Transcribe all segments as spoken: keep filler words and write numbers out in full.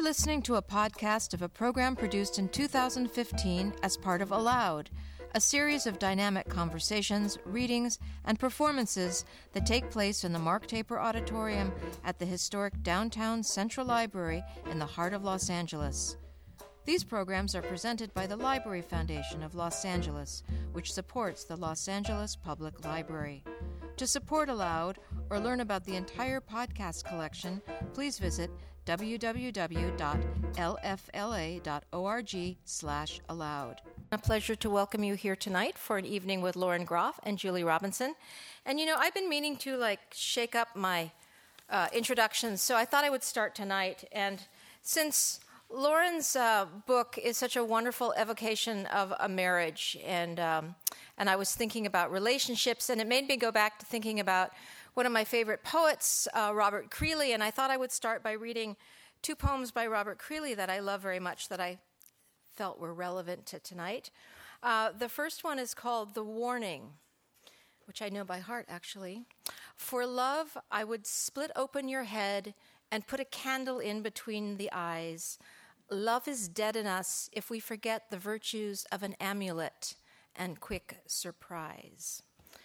You're listening to a podcast of a program produced in two thousand fifteen as part of Aloud, a series of dynamic conversations, readings, and performances that take place in the Mark Taper Auditorium at the historic downtown Central Library in the heart of Los Angeles. These programs are presented by the Library Foundation of Los Angeles, which supports the Los Angeles Public Library. To support Aloud or learn about the entire podcast collection, please visit w w w dot l f l a dot org slash aloud. A pleasure to welcome you here tonight for an evening with Lauren Groff and Julie Robinson. And you know, I've been meaning to like shake up my uh, introductions, so I thought I would start tonight. And since Lauren's uh, book is such a wonderful evocation of a marriage, and um, and I was thinking about relationships, and it made me go back to thinking about one of my favorite poets, uh, Robert Creeley, and I thought I would start by reading two poems by Robert Creeley that I love very much that I felt were relevant to tonight. Uh, the first one is called The Warning, which I know by heart, actually. For love, I would split open your head and put a candle in between the eyes. Love is dead in us if we forget the virtues of an amulet and quick surprise.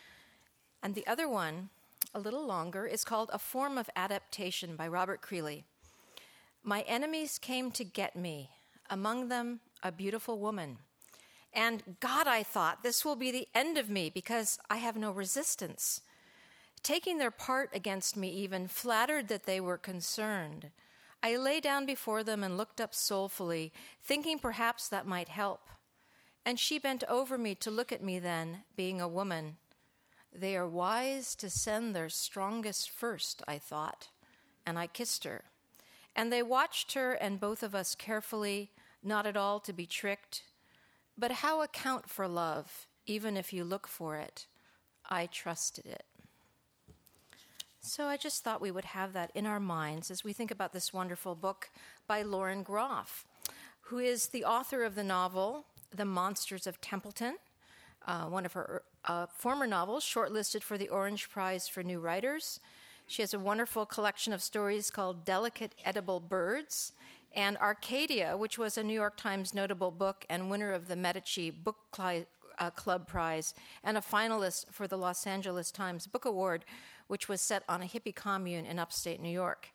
And the other one, a little longer, is called A Form of Adaptation by Robert Creeley. My enemies came to get me, among them a beautiful woman. And God, I thought, this will be the end of me because I have no resistance. Taking their part against me even, flattered that they were concerned, I lay down before them and looked up soulfully, thinking perhaps that might help. And she bent over me to look at me then, being a woman. They are wise to send their strongest first, I thought, and I kissed her. And they watched her and both of us carefully, not at all to be tricked. But how account for love, even if you look for it? I trusted it. So I just thought we would have that in our minds as we think about this wonderful book by Lauren Groff, who is the author of the novel The Monsters of Templeton, uh, one of her uh, former novels shortlisted for the Orange Prize for New Writers. She has a wonderful collection of stories called Delicate Edible Birds, and Arcadia, which was a New York Times notable book and winner of the Medici Book Cli- uh, Club Prize, and a finalist for the Los Angeles Times Book Award, which was set on a hippie commune in upstate New York.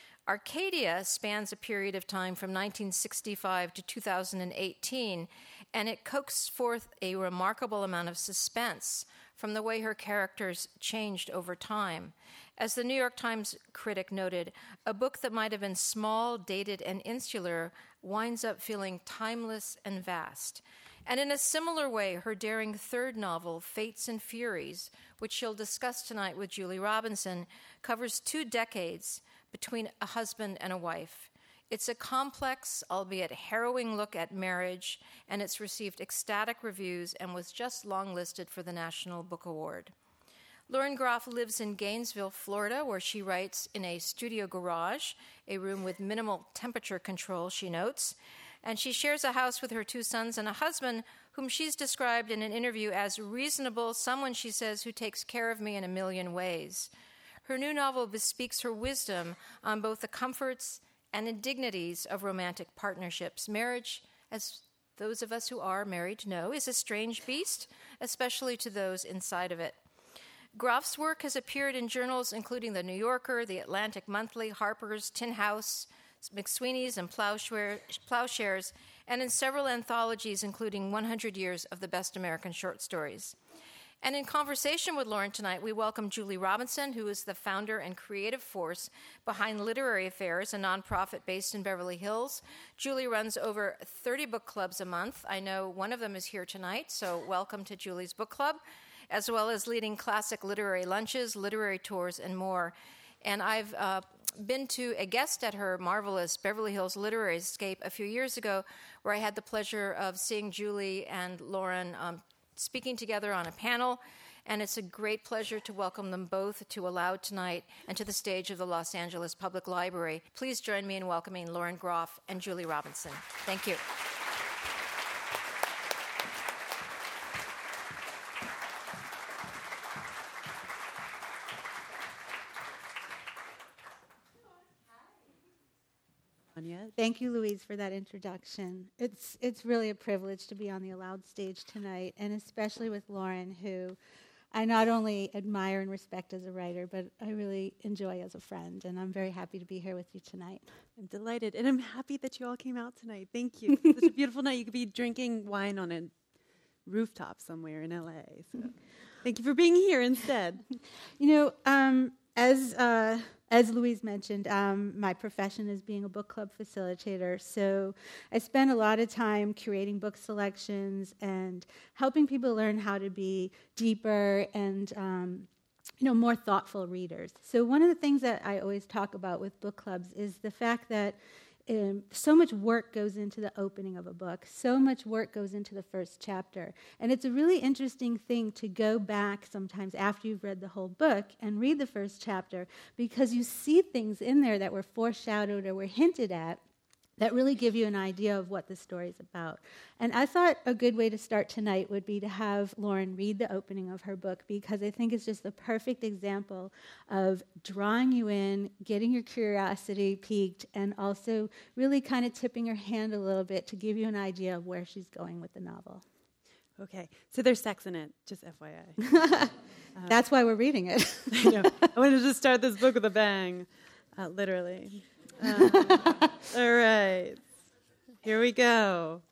Arcadia spans a period of time from nineteen sixty-five to two thousand eighteen, and it coaxes forth a remarkable amount of suspense from the way her characters changed over time. As the New York Times critic noted, a book that might have been small, dated, and insular winds up feeling timeless and vast. And in a similar way, her daring third novel, Fates and Furies, which she'll discuss tonight with Julie Robinson, covers two decades between a husband and a wife. It's a complex, albeit harrowing look at marriage, and it's received ecstatic reviews and was just longlisted for the National Book Award. Lauren Groff lives in Gainesville, Florida, where she writes in a studio garage, a room with minimal temperature control, she notes, and she shares a house with her two sons and a husband whom she's described in an interview as reasonable, someone, she says, who takes care of me in a million ways. Her new novel bespeaks her wisdom on both the comforts and indignities of romantic partnerships. Marriage, as those of us who are married know, is a strange beast, especially to those inside of it. Groff's work has appeared in journals including The New Yorker, The Atlantic Monthly, Harper's, Tin House, McSweeney's, and Plowshare, Plowshares, and in several anthologies including one hundred Years of the Best American Short Stories. And in conversation with Lauren tonight, we welcome Julie Robinson, who is the founder and creative force behind Literary Affairs, a nonprofit based in Beverly Hills. Julie runs over thirty book clubs a month. I know one of them is here tonight, so welcome to Julie's Book Club, as well as leading classic literary lunches, literary tours, and more. And I've uh, been to a guest at her marvelous Beverly Hills Literary Escape a few years ago, where I had the pleasure of seeing Julie and Lauren um, speaking together on a panel, and it's a great pleasure to welcome them both to Aloud tonight and to the stage of the Los Angeles Public Library. Please join me in welcoming Lauren Groff and Julie Robinson. Thank you. Tanya. Thank you, Louise, for that introduction. It's it's really a privilege to be on the Aloud stage tonight, and especially with Lauren, who I not only admire and respect as a writer, but I really enjoy as a friend, and I'm very happy to be here with you tonight. I'm delighted, and I'm happy that you all came out tonight. Thank you. It's such a beautiful night. You could be drinking wine on a rooftop somewhere in L A. So thank you for being here instead. You know, um, as uh, as Louise mentioned, um, my profession is being a book club facilitator. So I spend a lot of time curating book selections and helping people learn how to be deeper and um, you know, more thoughtful readers. So one of the things that I always talk about with book clubs is the fact that Um, so much work goes into the opening of a book. So much work goes into the first chapter. And it's a really interesting thing to go back sometimes after you've read the whole book and read the first chapter, because you see things in there that were foreshadowed or were hinted at that really give you an idea of what the story's about. And I thought a good way to start tonight would be to have Lauren read the opening of her book, because I think it's just the perfect example of drawing you in, getting your curiosity piqued, and also really kind of tipping your hand a little bit to give you an idea of where she's going with the novel. Okay, so there's sex in it, just F Y I. um, That's why we're reading it. I know. I wanted to start this book with a bang, uh, literally. Um, all right, here we go.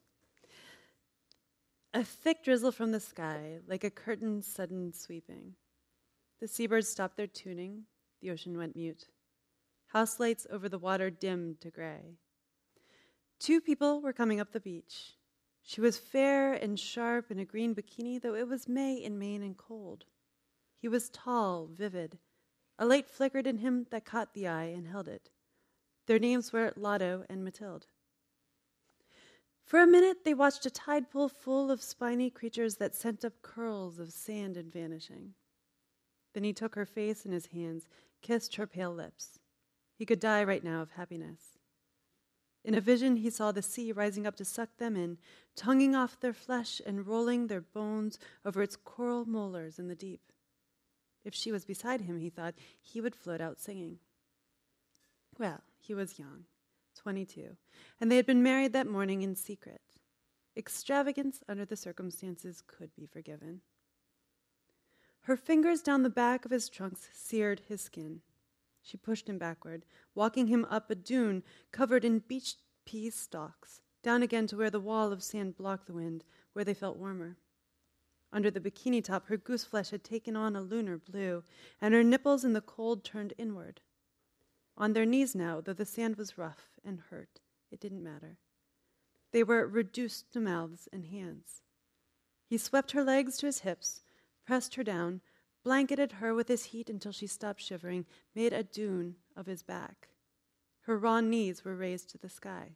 A thick drizzle from the sky, like a curtain sudden sweeping. The seabirds stopped their tuning. The ocean went mute. House lights over the water dimmed to gray. Two people were coming up the beach. She was fair and sharp in a green bikini, though it was May in Maine and cold. He was tall, vivid. A light flickered in him that caught the eye and held it. Their names were Lotto and Mathilde. For a minute, they watched a tide pool full of spiny creatures that sent up curls of sand and vanishing. Then he took her face in his hands, kissed her pale lips. He could die right now of happiness. In a vision, he saw the sea rising up to suck them in, tonguing off their flesh and rolling their bones over its coral molars in the deep. If she was beside him, he thought, he would float out singing. Well, he was young, twenty-two, and they had been married that morning in secret. Extravagance under the circumstances could be forgiven. Her fingers down the back of his trunks seared his skin. She pushed him backward, walking him up a dune covered in beach pea stalks, down again to where the wall of sand blocked the wind, where they felt warmer. Under the bikini top, her goose flesh had taken on a lunar blue, and her nipples in the cold turned inward. On their knees now, though the sand was rough and hurt, it didn't matter. They were reduced to mouths and hands. He swept her legs to his hips, pressed her down, blanketed her with his heat until she stopped shivering, made a dune of his back. Her raw knees were raised to the sky.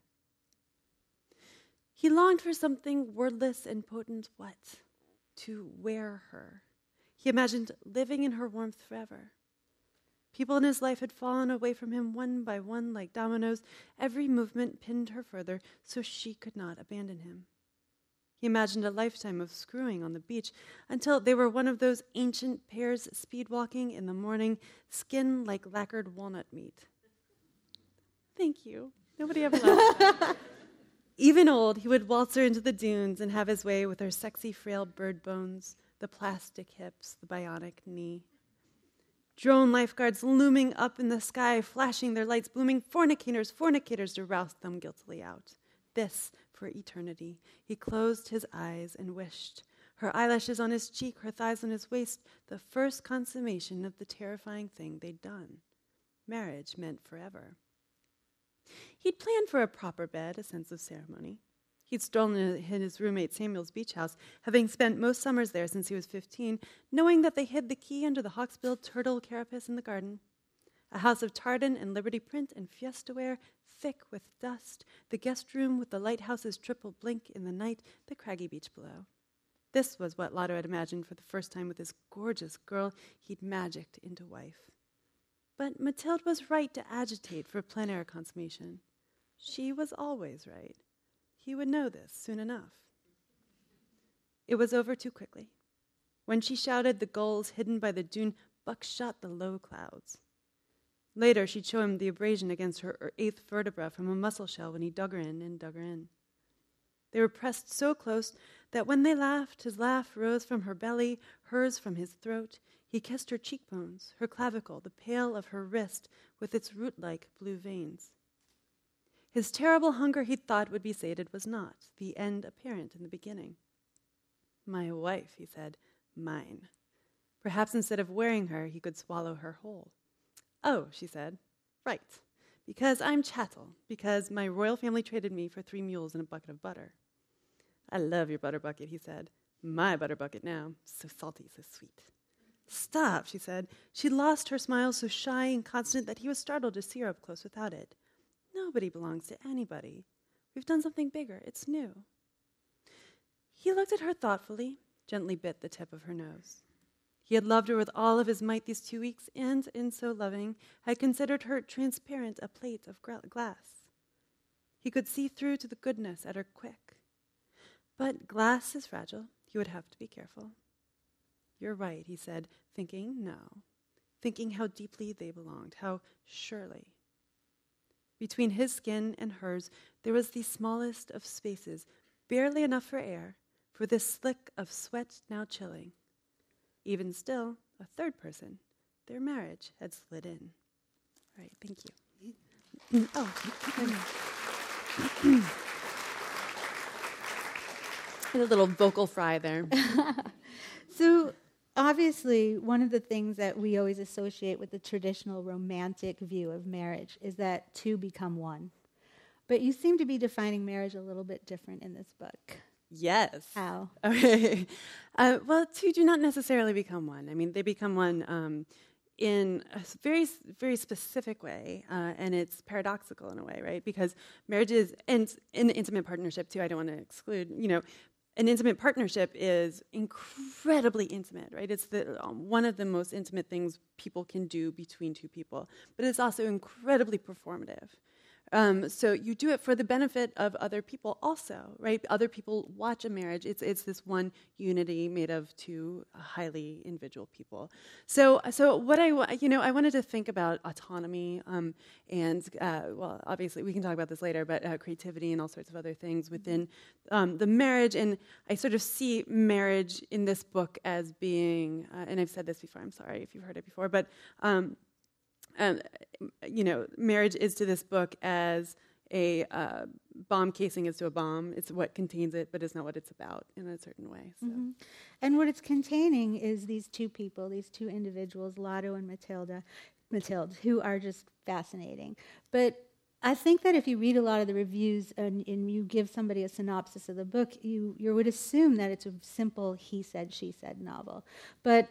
He longed for something wordless and potent. What? To wear her. He imagined living in her warmth forever. People in his life had fallen away from him one by one like dominoes. Every movement pinned her further, so she could not abandon him. He imagined a lifetime of screwing on the beach until they were one of those ancient pairs speed-walking in the morning, skin like lacquered walnut meat. Thank you. Nobody ever laughed. Even old, he would waltz her into the dunes and have his way with her sexy, frail bird bones, the plastic hips, the bionic knee. Drone lifeguards looming up in the sky, flashing their lights, booming fornicators, fornicators to roust them guiltily out. This for eternity. He closed his eyes and wished. Her eyelashes on his cheek, her thighs on his waist, the first consummation of the terrifying thing they'd done. Marriage meant forever. He'd planned for a proper bed, a sense of ceremony. He'd stolen in his roommate Samuel's beach house, having spent most summers there since he was fifteen, knowing that they hid the key under the hawksbill turtle carapace in the garden. A house of tartan and Liberty print and fiesta ware, thick with dust, the guest room with the lighthouse's triple blink in the night, the craggy beach below. This was what Lotto had imagined for the first time with this gorgeous girl he'd magicked into wife. But Mathilde was right to agitate for plein air consummation. She was always right. He would know this soon enough. It was over too quickly. When she shouted the gulls hidden by the dune, Buck shot the low clouds. Later, she'd show him the abrasion against her, her eighth vertebra from a mussel shell when he dug her in and dug her in. They were pressed so close that when they laughed, his laugh rose from her belly, hers from his throat. He kissed her cheekbones, her clavicle, the pale of her wrist with its root-like blue veins. His terrible hunger, he thought, would be sated was not, the end apparent in the beginning. My wife, he said, mine. Perhaps instead of wearing her, he could swallow her whole. Oh, she said, right, because I'm chattel, because my royal family traded me for three mules and a bucket of butter. I love your butter bucket, he said. My butter bucket now, so salty, so sweet. Stop, she said. She'd lost her smile so shy and constant that he was startled to see her up close without it. Nobody belongs to anybody. We've done something bigger. It's new. He looked at her thoughtfully, gently bit the tip of her nose. He had loved her with all of his might these two weeks, and, in so loving, had considered her transparent, a plate of gra- glass. He could see through to the goodness at her quick. But glass is fragile. He would have to be careful. You're right, he said, thinking no, thinking how deeply they belonged, how surely. Between his skin and hers, there was the smallest of spaces, barely enough for air, for this slick of sweat now chilling. Even still, a third person, their marriage had slid in. All right, thank you. Oh, a little vocal fry there. So, obviously, one of the things that we always associate with the traditional romantic view of marriage is that two become one. But you seem to be defining marriage a little bit different in this book. Yes. How? Okay. Uh, well, two do not necessarily become one. I mean, they become one um, in a very, very specific way, uh, and it's paradoxical in a way, right? Because marriage is, and in an intimate partnership too, I don't want to exclude, you know, an intimate partnership is incredibly intimate, right? It's the um, one of the most intimate things people can do between two people, but it's also incredibly performative. Um, so you do it for the benefit of other people also, right? Other people watch a marriage. It's it's this one unity made of two highly individual people. So so what I you know I wanted to think about autonomy um, and uh, well obviously we can talk about this later, but uh, creativity and all sorts of other things within um, the marriage. And I sort of see marriage in this book as being, uh, and I've said this before. I'm sorry if you've heard it before, but. Um, Um, you know, marriage is to this book as a uh, bomb casing is to a bomb. It's what contains it, but it's not what it's about in a certain way. So. Mm-hmm. And what it's containing is these two people, these two individuals, Lotto and Matilda, Matilde, who are just fascinating. But I think that if you read a lot of the reviews and, and you give somebody a synopsis of the book, you, you would assume that it's a simple he said, she said novel. But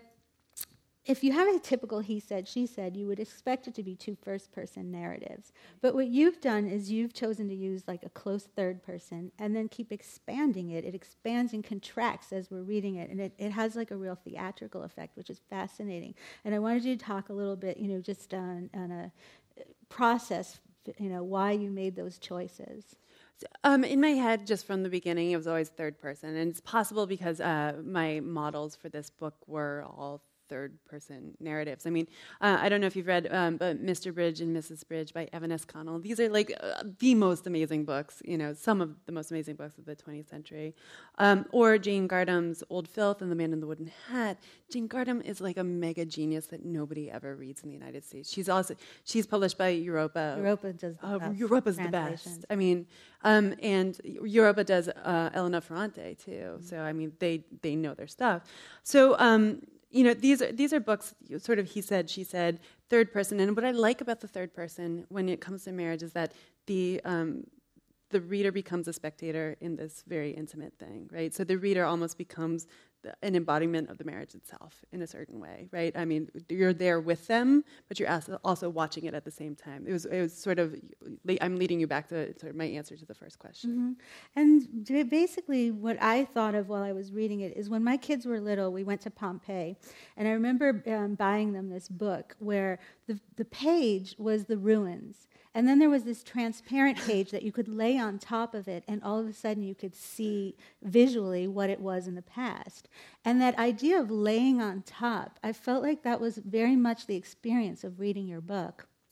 if you have a typical he said, she said, you would expect it to be two first-person narratives. But what you've done is you've chosen to use like a close third person and then keep expanding it. It expands and contracts as we're reading it, and it, it has like a real theatrical effect, which is fascinating. And I wanted you to talk a little bit, you know, just on, on a process, you know, why you made those choices. Um, in my head, just from the beginning, it was always third person. And it's possible because uh, my models for this book were all third-person narratives. I mean, uh, I don't know if you've read, um, but Mister Bridge and Missus Bridge by Evan S. Connell. These are like uh, the most amazing books, you know, some of the most amazing books of the twentieth century. Um, or Jane Gardam's Old Filth and The Man in the Wooden Hat. Jane Gardam is like a mega genius that nobody ever reads in the United States. She's also she's published by Europa. Europa does the uh, best. Europa's the best. I mean, um, and Europa does uh, Elena Ferrante too. Mm-hmm. So I mean, they they know their stuff. So. Um, You know, these are these are books, sort of he said, she said, third person. And what I like about the third person when it comes to marriage is that the um, the reader becomes a spectator in this very intimate thing, right? So the reader almost becomes the, an embodiment of the marriage itself in a certain way, right? I mean, you're there with them, but you're also watching it at the same time. It was it was sort of, I'm leading you back to sort of my answer to the first question. Mm-hmm. And basically what I thought of while I was reading it is when my kids were little, we went to Pompeii, and I remember um, buying them this book where the the page was the ruins. And then there was this transparent page that you could lay on top of it, and all of a sudden you could see visually what it was in the past. And that idea of laying on top, I felt like that was very much the experience of reading your book.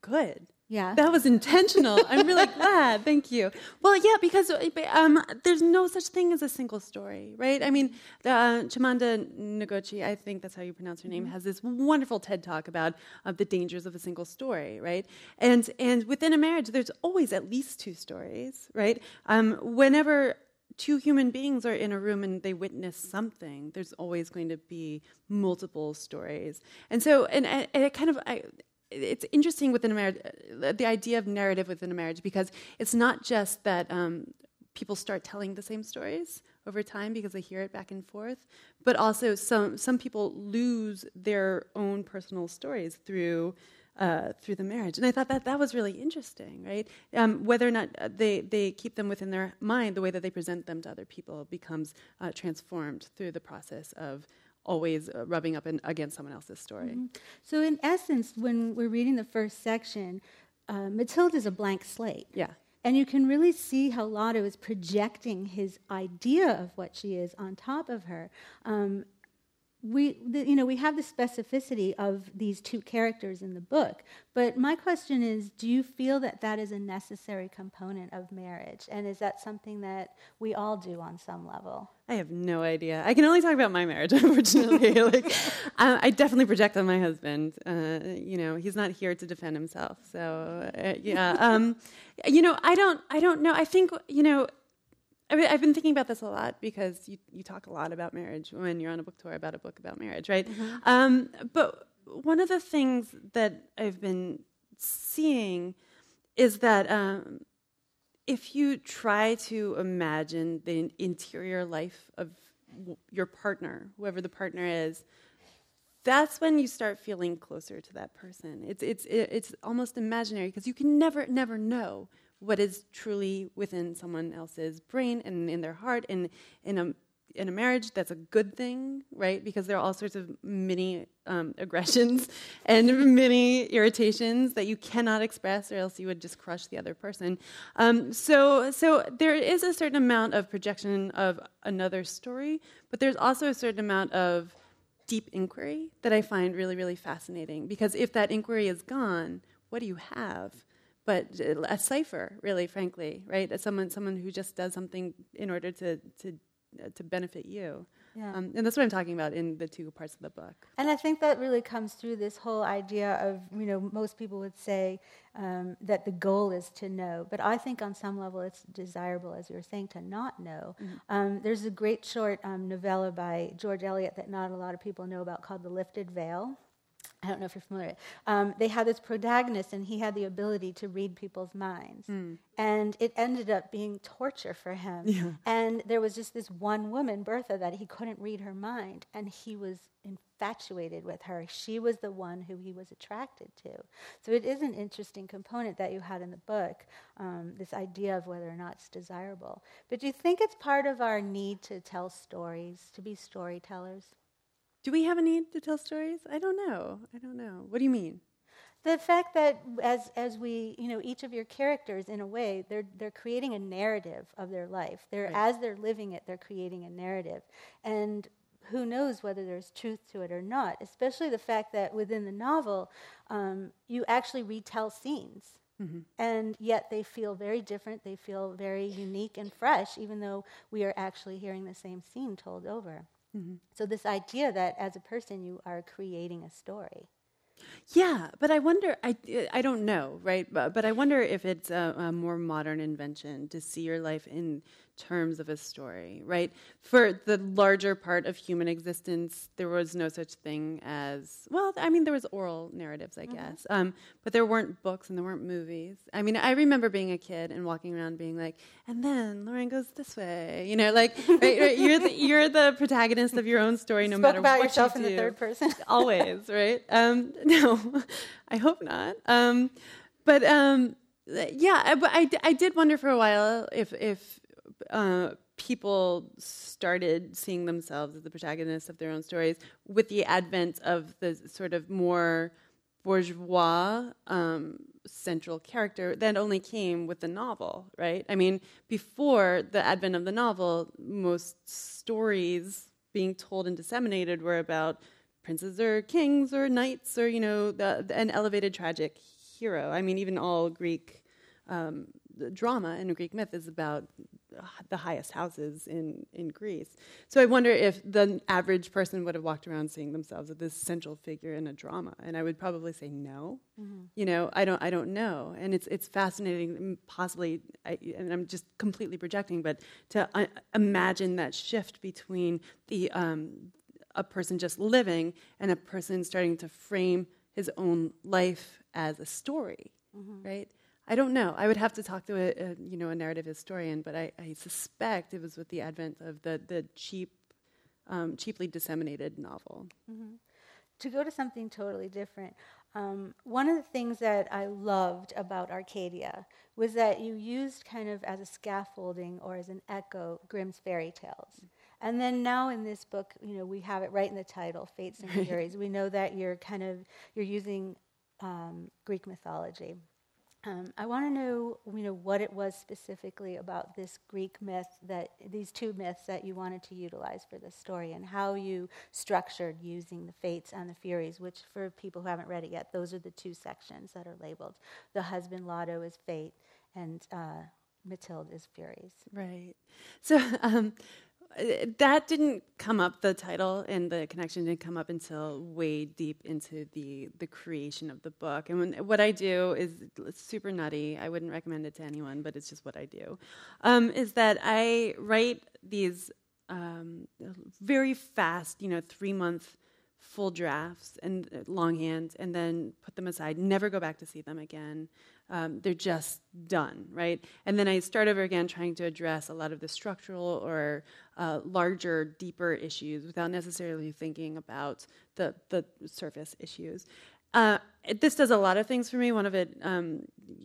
good. Yeah. That was intentional. I'm really glad. Thank you. Well, yeah, because um, there's no such thing as a single story, right? I mean, uh, Chimamanda Ngozi, I think that's how you pronounce her name, mm-hmm. has this wonderful TED Talk about uh, the dangers of a single story, right? And and within a marriage, there's always at least two stories, right? Um, whenever two human beings are in a room and they witness something, there's always going to be multiple stories. And so, and, and it kind of... I, it's interesting within a marriage, the idea of narrative within a marriage, because it's not just that um, people start telling the same stories over time because they hear it back and forth, but also some some people lose their own personal stories through uh, through the marriage. And I thought that that was really interesting, right? Um, whether or not they, they keep them within their mind, the way that they present them to other people becomes uh, transformed through the process of always uh, rubbing up in, against someone else's story. Mm-hmm. So in essence, when we're reading the first section, uh, Matilda is a blank slate. Yeah. And you can really see how Lotto is projecting his idea of what she is on top of her. Um, we, the, you know, we have the specificity of these two characters in the book, but my question is, do you feel that that is a necessary component of marriage? And is that something that we all do on some level? I have no idea. I can only talk about my marriage, unfortunately. like, uh, I definitely project on my husband. Uh, you know, he's not here to defend himself. So, uh, yeah. Um, you know, I don't. I don't know. I think you know. I mean, I've been thinking about this a lot because you, you talk a lot about marriage when you're on a book tour about a book about marriage, right? Mm-hmm. Um, but one of the things that I've been seeing is that um, if you try to imagine the interior life of w- your partner, whoever the partner is, that's when you start feeling closer to that person. It's it's it's almost imaginary because you can never never know what is truly within someone else's brain and in their heart. And in a in a marriage, that's a good thing, right? Because there are all sorts of mini um, aggressions and many irritations that you cannot express, or else you would just crush the other person. Um, so, so there is a certain amount of projection of another story, but there's also a certain amount of deep inquiry that I find really, really fascinating. Because if that inquiry is gone, what do you have? But a cipher, really, frankly, right? As someone, someone who just does something in order to to uh, to benefit you, yeah. um, and that's what I'm talking about in the two parts of the book. And I think that really comes through this whole idea of, you know, most people would say um, that the goal is to know, but I think on some level it's desirable, as you were saying, to not know. Mm-hmm. Um, there's a great short um, novella by George Eliot that not a lot of people know about called The Lifted Veil. I don't know if you're familiar with it. Um, they had this protagonist, and he had the ability to read people's minds. Mm. And it ended up being torture for him. Yeah. And there was just this one woman, Bertha, that he couldn't read her mind, and he was infatuated with her. She was the one who he was attracted to. So it is an interesting component that you had in the book, um, this idea of whether or not it's desirable. But do you think it's part of our need to tell stories, to be storytellers? Do we have a need to tell stories? I don't know. I don't know. What do you mean? The fact that as as we, you know, each of your characters, in a way, they're they're creating a narrative of their life. They're right. As they're living it, they're creating a narrative. And who knows whether there's truth to it or not, especially the fact that within the novel, um, you actually retell scenes. Mm-hmm. And yet they feel very different. They feel very unique and fresh, even though we are actually hearing the same scene told over. Mm-hmm. So this idea that as a person you are creating a story. Yeah, but I wonder, I, I don't know, right? But, but I wonder if it's a, a more modern invention to see your life in terms of a story, right? For the larger part of human existence, there was no such thing as, well, I mean, there was oral narratives, I mm-hmm. guess, um, but there weren't books and there weren't movies. I mean, I remember being a kid and walking around being like, and then Lauren goes this way, you know, like, right, right, you're, the, you're the protagonist of your own story, no Spoke matter about what yourself you in do. the third person. Always, right? Um, no, I hope not. Um, but um, yeah, I, I, I did wonder for a while if if uh, people started seeing themselves as the protagonists of their own stories with the advent of the sort of more bourgeois um, central character that only came with the novel, right? I mean, before the advent of the novel, most stories being told and disseminated were about princes or kings or knights or, you know, the, the, an elevated tragic hero. I mean, even all Greek um, drama and Greek myth is about the highest houses in, in Greece. So I wonder if the average person would have walked around seeing themselves as this central figure in a drama, and I would probably say no. Mm-hmm. You know, I don't, I don't know, and it's it's fascinating. Possibly, I, and I'm just completely projecting, but to uh, imagine that shift between the um, a person just living and a person starting to frame his own life as a story, mm-hmm. right? I don't know. I would have to talk to a, a you know a narrative historian, but I, I suspect it was with the advent of the the cheap, um, cheaply disseminated novel. Mm-hmm. To go to something totally different, um, one of the things that I loved about Arcadia was that you used kind of as a scaffolding or as an echo Grimm's fairy tales. Mm-hmm. And then now in this book, you know, we have it right in the title, Fates and Furies. We know that you're kind of you're using um, Greek mythology. Um, I want to know, you know, what it was specifically about this Greek myth, that these two myths that you wanted to utilize for this story, and how you structured using the Fates and the Furies, which for people who haven't read it yet, those are the two sections that are labeled. The husband Lotto is Fate, and uh, Mathilde is Furies. Right. So um, that didn't come up, the title and the connection didn't come up until way deep into the, the creation of the book. And when, what I do is super nutty. I wouldn't recommend it to anyone, but it's just what I do, um, is that I write these um, very fast, you know, three-month full drafts and uh, longhand, and then put them aside, never go back to see them again. Um, they're just done, right? And then I start over again trying to address a lot of the structural or uh, larger, deeper issues without necessarily thinking about the, the surface issues. Uh, it, this does a lot of things for me. One of it, um,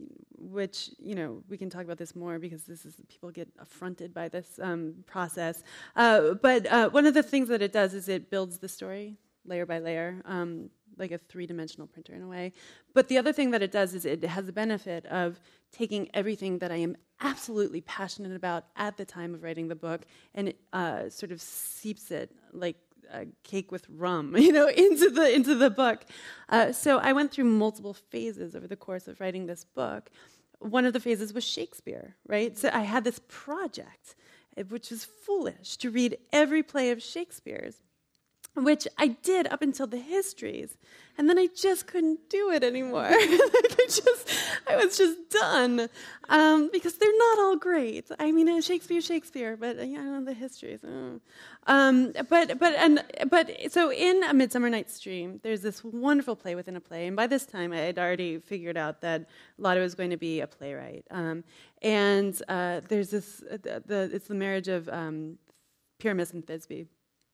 which, you know, we can talk about this more because this is, people get affronted by this um, process. Uh, but uh, one of the things that it does is it builds the story layer by layer, um, like a three-dimensional printer in a way. But the other thing that it does is it has the benefit of taking everything that I am absolutely passionate about at the time of writing the book and it, uh, sort of seeps it like a cake with rum, you know, into the into the book. Uh, so I went through multiple phases over the course of writing this book. One of the phases was Shakespeare, right? So I had this project, which was foolish, to read every play of Shakespeare's, which I did up until the histories, and then I just couldn't do it anymore. I just, I was just done, um, because they're not all great. I mean, uh, Shakespeare, Shakespeare, but uh, you know, the histories. Uh. Um, but but and but so in A Midsummer Night's Dream, there's this wonderful play within a play, and by this time I had already figured out that Lotto was going to be a playwright, um, and uh, there's this uh, the, the it's the marriage of um, Pyramus and Thisbe.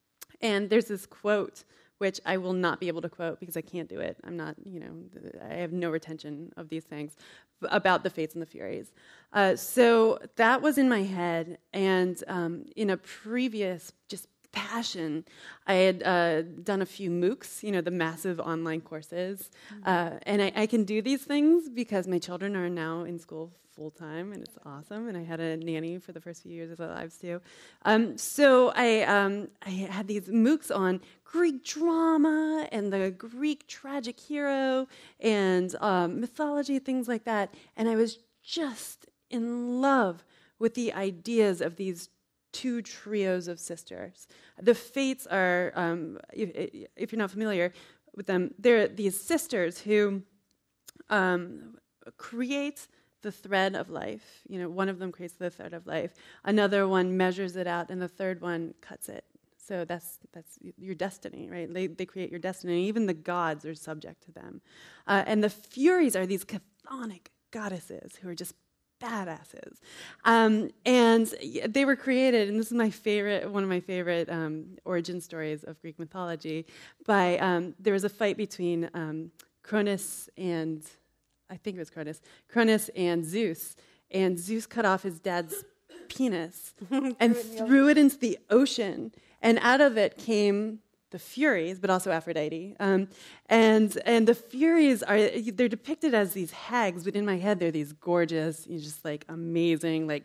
And there's this quote, which I will not be able to quote because I can't do it. I'm not, you know, I have no retention of these things, about the Fates and the Furies. Uh, so that was in my head, and um, in a previous just passion, I had uh, done a few MOOCs, you know, the massive online courses, mm-hmm. uh, and I, I can do these things because my children are now in school full-time, and it's awesome, and I had a nanny for the first few years of their lives, too. Um, so I um, I had these MOOCs on Greek drama and the Greek tragic hero and um, mythology, things like that, and I was just in love with the ideas of these two trios of sisters. The Fates are, um, if, if you're not familiar with them, they're these sisters who um, create the thread of life. You know, one of them creates the thread of life, another one measures it out, and the third one cuts it. So that's that's your destiny, right? They they create your destiny. Even the gods are subject to them. Uh, and the Furies are these chthonic goddesses who are just badasses. Um, and they were created, and this is my favorite, one of my favorite um, origin stories of Greek mythology, by, um, there was a fight between um, Cronus and, I think it was Cronus, Cronus and Zeus, and Zeus cut off his dad's penis and threw it into the ocean, and out of it came the Furies, but also Aphrodite. Um, and and the Furies are, they're depicted as these hags, but in my head they're these gorgeous, you know, just like amazing, like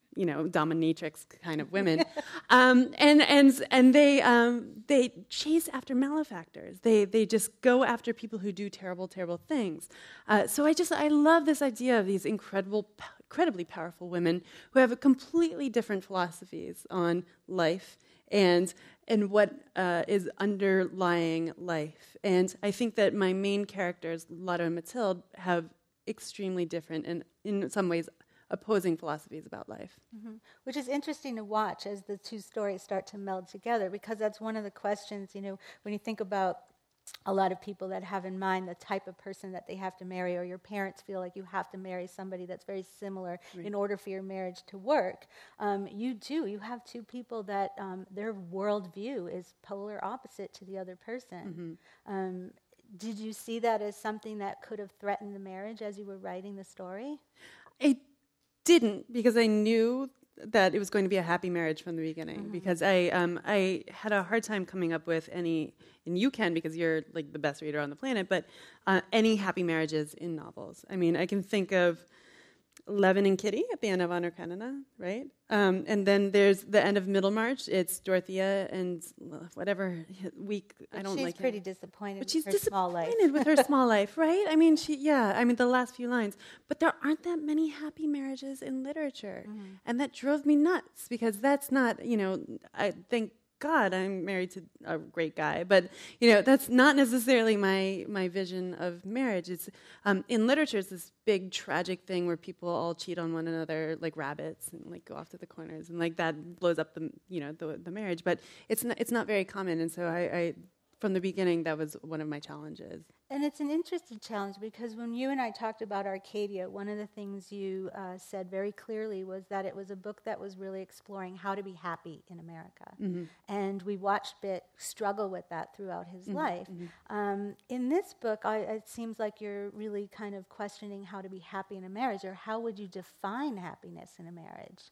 you know, dominatrix kind of women, um, and and and they um, they chase after malefactors. They they just go after people who do terrible, terrible things. Uh, so I just I love this idea of these incredible, incredibly powerful women who have a completely different philosophies on life and and what uh, is underlying life. And I think that my main characters, Lotta and Mathilde, have extremely different and in some ways opposing philosophies about life. Mm-hmm. Which is interesting to watch as the two stories start to meld together, because that's one of the questions, you know, when you think about a lot of people that have in mind the type of person that they have to marry, or your parents feel like you have to marry somebody that's very similar right. in order for your marriage to work. Um, you do. You have two people that um, their worldview is polar opposite to the other person. Mm-hmm. Um, did you see that as something that could have threatened the marriage as you were writing the story? I didn't, because I knew that it was going to be a happy marriage from the beginning. Mm-hmm. Because I um, I had a hard time coming up with any, and you can because you're like the best reader on the planet, but uh, any happy marriages in novels. I mean, I can think of Levin and Kitty at the end of Anna Karenina, right? Um, and then there's the end of Middlemarch. It's Dorothea and whatever week. But I don't she's like. She's pretty her. disappointed. But she's with her disappointed small life. with her small life, right? I mean, she yeah. I mean, the last few lines. But there aren't that many happy marriages in literature, mm-hmm. and that drove me nuts because that's not. You know, I think. God, I'm married to a great guy, but you know that's not necessarily my my vision of marriage. It's um, in literature, it's this big tragic thing where people all cheat on one another like rabbits and like go off to the corners, and like that blows up the you know the the marriage. But it's not, it's not very common, and so I, I from the beginning that was one of my challenges. And it's an interesting challenge because when you and I talked about Arcadia, one of the things you uh, said very clearly was that it was a book that was really exploring how to be happy in America. Mm-hmm. And we watched Bitt struggle with that throughout his mm-hmm. life. Mm-hmm. Um, in this book, I, it seems like you're really kind of questioning how to be happy in a marriage, or how would you define happiness in a marriage?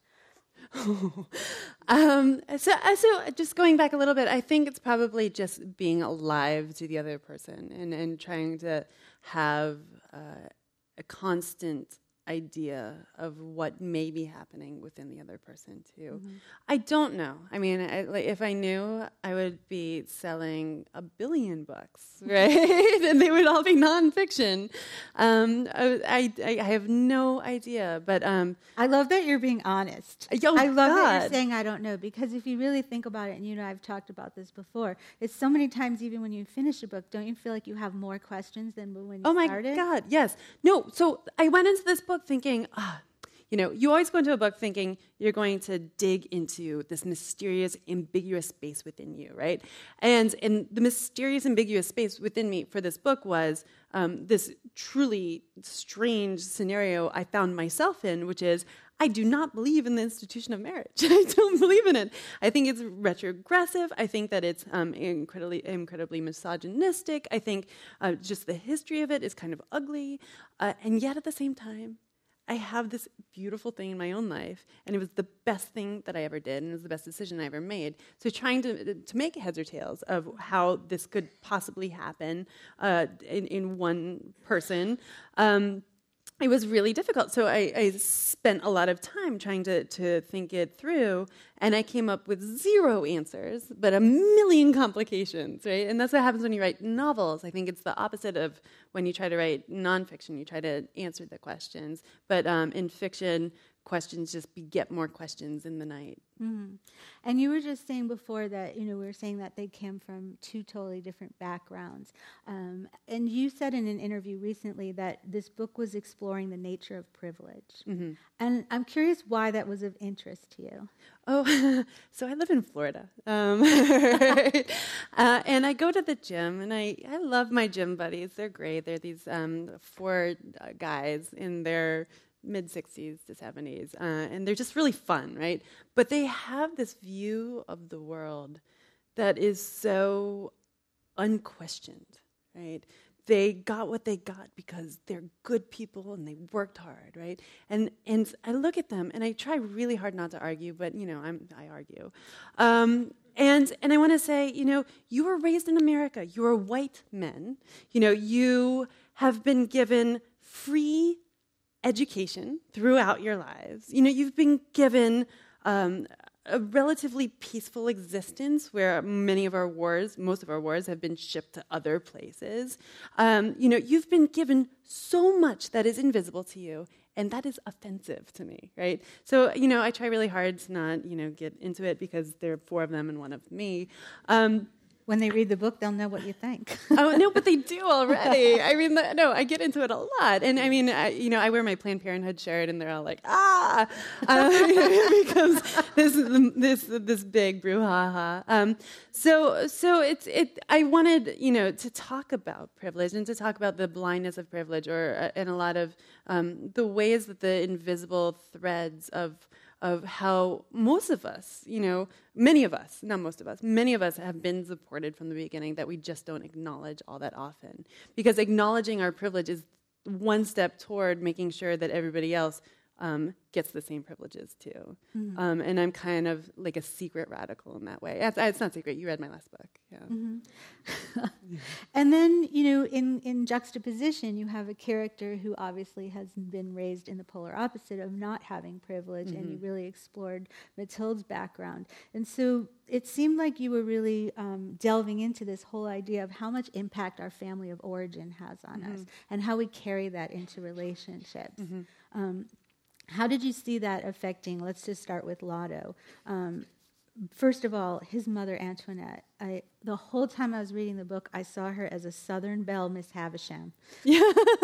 um, so, so just going back a little bit, I think it's probably just being alive to the other person and, and trying to have uh, a constant idea of what may be happening within the other person too. Mm-hmm. I don't know. I mean, I, like, if I knew, I would be selling a billion books, right? And they would all be nonfiction. Um, I, I, I have no idea, but um, I love that you're being honest. Oh I love God. that you're saying I don't know, because if you really think about it, and you know I've talked about this before, it's so many times even when you finish a book, don't you feel like you have more questions than when you oh started? Oh my God, yes. No, so I went into this book thinking, ah, you know, you always go into a book thinking you're going to dig into this mysterious, ambiguous space within you, right? And and the mysterious, ambiguous space within me for this book was um, this truly strange scenario I found myself in, which is I do not believe in the institution of marriage. I don't believe in it. I think it's retrogressive. I think that it's um, incredibly, incredibly misogynistic. I think uh, just the history of it is kind of ugly, uh, and yet at the same time, I have this beautiful thing in my own life, and it was the best thing that I ever did, and it was the best decision I ever made. So trying to to make heads or tails of how this could possibly happen uh, in, in one person, um, it was really difficult. So I, I spent a lot of time trying to, to think it through, and I came up with zero answers, but a million complications, right? And that's what happens when you write novels. I think it's the opposite of when you try to write nonfiction. You try to answer the questions. But um, in fiction, questions just beget more questions in the night. Mm-hmm. And you were just saying before that, you know, we were saying that they came from two totally different backgrounds. Um, and you said in an interview recently that this book was exploring the nature of privilege. Mm-hmm. And I'm curious why that was of interest to you. Oh, so I live in Florida. Um, uh, and I go to the gym, and I, I love my gym buddies. They're great. They're these um, four uh, guys in their mid-sixties to seventies, uh, and they're just really fun, right? But they have this view of the world that is so unquestioned, right? They got what they got because they're good people and they worked hard, right? And and I look at them and I try really hard not to argue, but you know, I'm I argue. Um, and and I want to say, you know, you were raised in America. You are white men. You know, you have been given free education throughout your lives. You know, you've been given um, a relatively peaceful existence where many of our wars, most of our wars, have been shipped to other places. Um, you know, you've been given so much that is invisible to you, and that is offensive to me, right? So, you know, I try really hard to not, you know, get into it because there are four of them and one of me. Um, When they read the book, they'll know what you think. Oh, no, but they do already. I mean, the, no, I get into it a lot. And I mean, I, you know, I wear my Planned Parenthood shirt and they're all like, ah, uh, because this this this big brouhaha. Um, so so it's it. I wanted, you know, to talk about privilege and to talk about the blindness of privilege, or uh, and a lot of um, the ways that the invisible threads of of how most of us, you know, many of us, not most of us, many of us have been supported from the beginning, that we just don't acknowledge all that often. Because acknowledging our privilege is one step toward making sure that everybody else um, gets the same privileges too. Mm-hmm. Um, and I'm kind of like a secret radical in that way. It's, it's not secret. You read my last book. Yeah. Mm-hmm. And then, you know, in, in juxtaposition, you have a character who obviously has been raised in the polar opposite of not having privilege, mm-hmm. and you really explored Mathilde's background. And so it seemed like you were really um, delving into this whole idea of how much impact our family of origin has on mm-hmm. us, and how we carry that into relationships. Mm-hmm. Um, How did you see that affecting, let's just start with Lotto. Um, first of all, his mother, Antoinette, I, the whole time I was reading the book, I saw her as a Southern Belle, Miss Havisham. Yeah,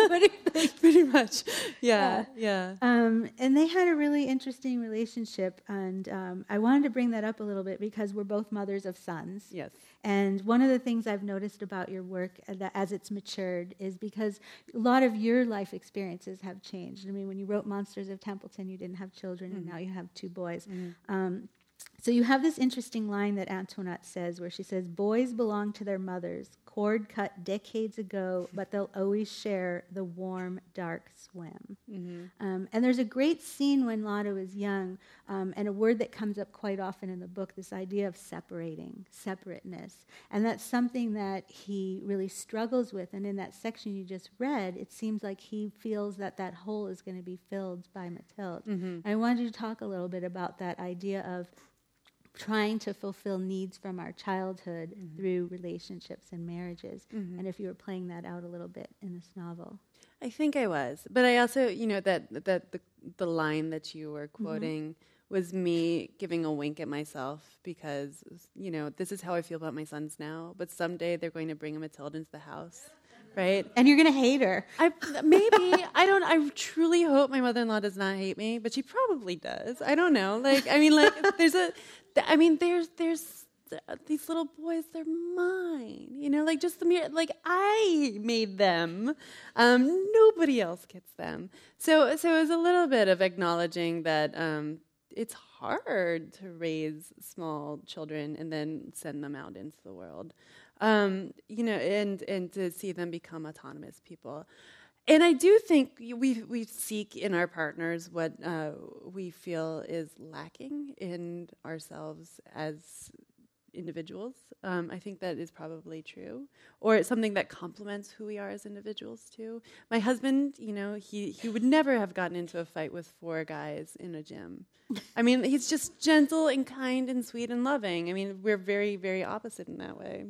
pretty much. Yeah, yeah. yeah. Um, and they had a really interesting relationship, and um, I wanted to bring that up a little bit because we're both mothers of sons. Yes. And one of the things I've noticed about your work as it's matured is because a lot of your life experiences have changed. I mean, when you wrote Monsters of Templeton, you didn't have children, mm-hmm. and now you have two boys. Mm-hmm. Um, so you have this interesting line that Antoinette says, where she says, boys belong to their mothers, cord cut decades ago, but they'll always share the warm, dark swim. Mm-hmm. Um, and there's a great scene when Lotto is young, um, and a word that comes up quite often in the book, this idea of separating, separateness. And that's something that he really struggles with. And in that section you just read, it seems like he feels that that hole is going to be filled by Mathilde. Mm-hmm. I wanted you to talk a little bit about that idea of trying to fulfill needs from our childhood mm-hmm. through relationships and marriages. Mm-hmm. And if you were playing that out a little bit in this novel. I think I was. But I also, you know, that that the, the line that you were quoting mm-hmm. was me giving a wink at myself because, you know, this is how I feel about my sons now, but someday they're going to bring a Mathilde into the house. Right? And you're going to hate her. I, maybe. I don't, I truly hope my mother-in-law does not hate me, but she probably does. I don't know. Like, I mean, like, there's a, I mean, there's, there's these little boys, they're mine. You know, like, just the mere, like, I made them. Um, nobody else gets them. So, so it was a little bit of acknowledging that um, it's hard to raise small children and then send them out into the world. Um, you know, and, and to see them become autonomous people. And I do think we we seek in our partners what uh, we feel is lacking in ourselves as individuals. Um, I think that is probably true. Or it's something that complements who we are as individuals, too. My husband, you know, he, he would never have gotten into a fight with four guys in a gym. I mean, he's just gentle and kind and sweet and loving. I mean, we're very, very opposite in that way.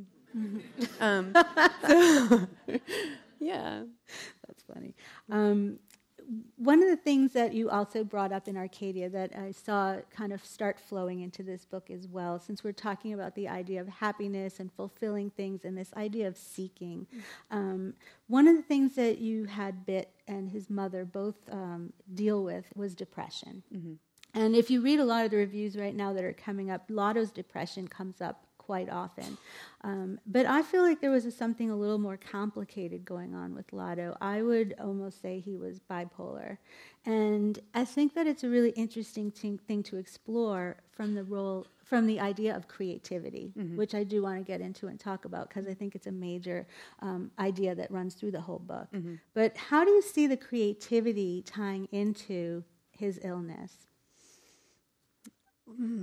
um, so, yeah. That's funny. Um, one of the things that you also brought up in Arcadia that I saw kind of start flowing into this book as well, since we're talking about the idea of happiness and fulfilling things and this idea of seeking. Um, one of the things that you had Bit and his mother both um, deal with was depression. Mm-hmm. And if you read a lot of the reviews right now that are coming up, Lotto's depression comes up quite often. Um, but I feel like there was a, something a little more complicated going on with Lotto. I would almost say he was bipolar. And I think that it's a really interesting t- thing to explore from the role, from the idea of creativity, mm-hmm. which I do want to get into and talk about because I think it's a major um, idea that runs through the whole book. Mm-hmm. But how do you see the creativity tying into his illness? Mm.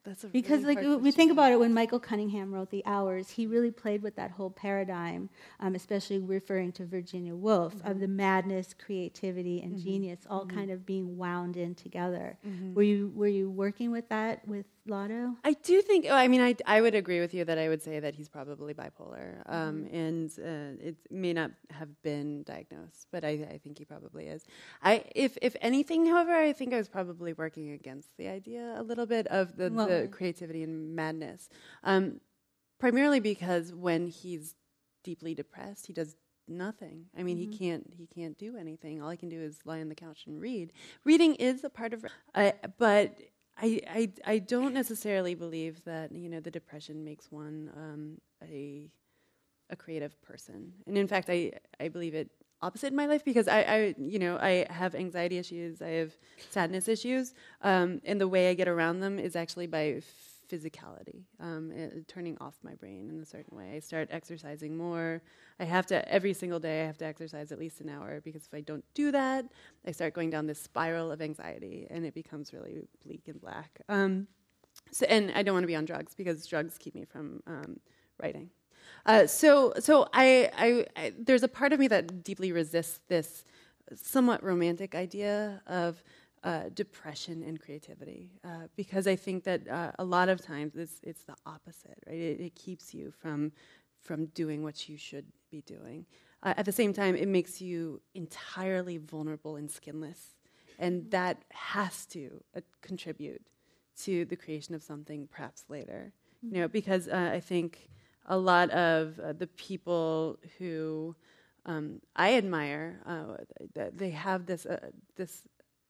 that's a because really like hard we think question. about it, when Michael Cunningham wrote The Hours, he really played with that whole paradigm, um, especially referring to Virginia Woolf, mm-hmm. of the madness, creativity, and mm-hmm. genius all mm-hmm. kind of being wound in together. Mm-hmm. Were you were you working with that with Lotto? I do think, oh, I mean, I, I would agree with you that I would say that he's probably bipolar. Um, mm-hmm. And uh, it may not have been diagnosed, but I, I think he probably is. I, if if anything, however, I think I was probably working against the idea a little bit of the, well, the creativity and madness. Um, primarily because when he's deeply depressed, he does nothing. I mean, mm-hmm. he can't he can't do anything. All he can do is lie on the couch and read. Reading is a part of, uh, but I, I I don't necessarily believe that, you know, the depression makes one um, a a creative person. And in fact, I I believe it opposite in my life, because I, I you know I have anxiety issues, I have sadness issues, um, and the way I get around them is actually by physicality, um, it, turning off my brain in a certain way. I start exercising more. I have to, every single day I have to exercise at least an hour, because if I don't do that, I start going down this spiral of anxiety, and it becomes really bleak and black. Um, so, and I don't want to be on drugs, because drugs keep me from um, writing. Uh, so, so I, I, I, there's a part of me that deeply resists this somewhat romantic idea of Uh, depression and creativity, uh, because I think that uh, a lot of times it's it's the opposite, right? It, it keeps you from from doing what you should be doing. Uh, at the same time, it makes you entirely vulnerable and skinless, and that has to uh, contribute to the creation of something perhaps later. Mm-hmm. You know, because uh, I think a lot of uh, the people who um, I admire, uh, th- they have this uh, this.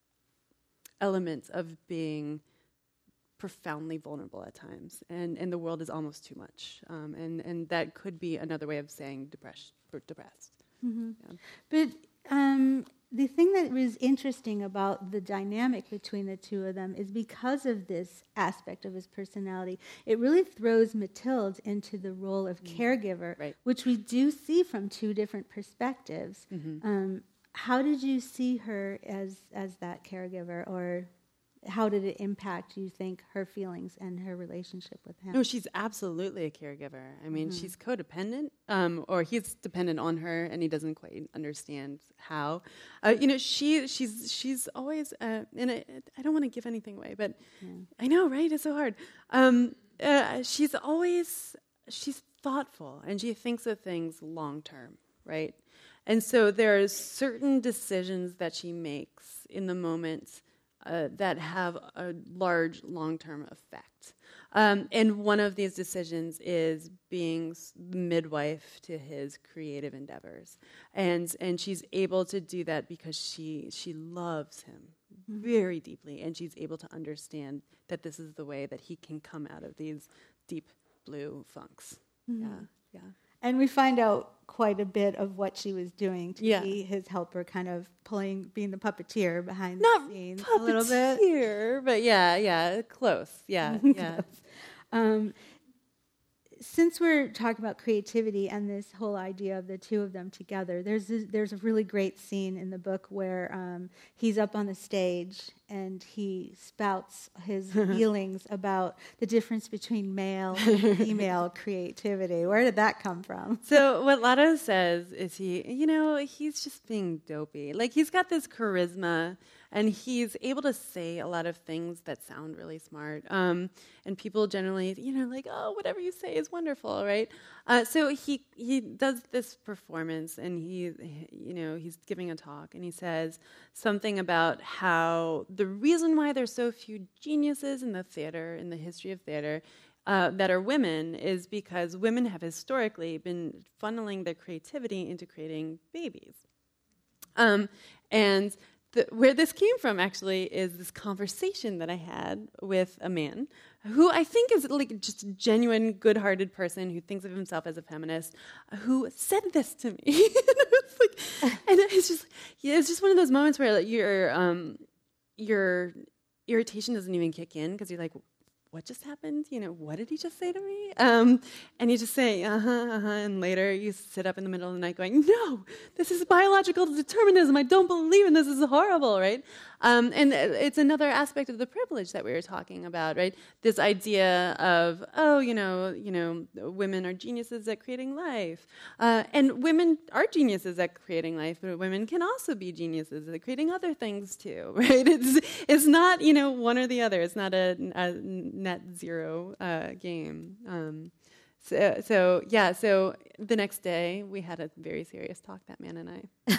elements of being profoundly vulnerable at times, and, and the world is almost too much, um, and and that could be another way of saying depressed. Depressed. Mm-hmm. Yeah. But um, the thing that was interesting about the dynamic between the two of them is because of this aspect of his personality, it really throws Mathilde into the role of mm-hmm. caregiver, right. which we do see from two different perspectives. Mm-hmm. Um, How did you see her as as that caregiver, or how did it impact, you think, her feelings and her relationship with him? No, she's absolutely a caregiver. I mean, mm-hmm. she's codependent, um, or he's dependent on her, and he doesn't quite understand how. Uh, you know, she she's she's always, uh, and I, I don't want to give anything away, but yeah. I know, right? It's so hard. Um, uh, she's always she's thoughtful, and she thinks of things long term, right? And so there are certain decisions that she makes in the moment uh, that have a large long-term effect. Um, and one of these decisions is being the midwife to his creative endeavors. And and she's able to do that because she she loves him mm-hmm. very deeply, and she's able to understand that this is the way that he can come out of these deep blue funks. Mm-hmm. Yeah, yeah. And we find out quite a bit of what she was doing to yeah. be his helper, kind of pulling, being the puppeteer behind Not the scenes puppeteer, a little bit. But yeah, yeah, close. Yeah, yeah. Close. Um, since we're talking about creativity and this whole idea of the two of them together, there's this, there's a really great scene in the book where um, he's up on the stage and he spouts his feelings about the difference between male and female creativity. Where did that come from? So what Lotto says is he, you know, he's just being dopey. Like, he's got this charisma, and he's able to say a lot of things that sound really smart. Um, and people generally, you know, like, oh, whatever you say is wonderful, right? Uh, so he he does this performance, and he, you know, he's giving a talk, and he says something about how the reason why there's so few geniuses in the theater, in the history of theater, uh, that are women, is because women have historically been funneling their creativity into creating babies. Um, and The, where this came from, actually, is this conversation that I had with a man who I think is like just a genuine, good-hearted person who thinks of himself as a feminist, who said this to me. and, it's like, and it's just, yeah, it's just one of those moments where like, your um, your irritation doesn't even kick in, because you're like, what just happened? You know, what did he just say to me? Um, and you just say, uh-huh, uh-huh, and later you sit up in the middle of the night going, no, this is biological determinism. I don't believe in this. This is horrible, right? Um, and it's another aspect of the privilege that we were talking about, right? This idea of, oh, you know, you know, women are geniuses at creating life. Uh, and women are geniuses at creating life, but women can also be geniuses at creating other things too, right? It's, it's not, you know, one or the other. It's not a, a net zero uh, game. Um, so, so, yeah, so the next day we had a very serious talk, that man and I.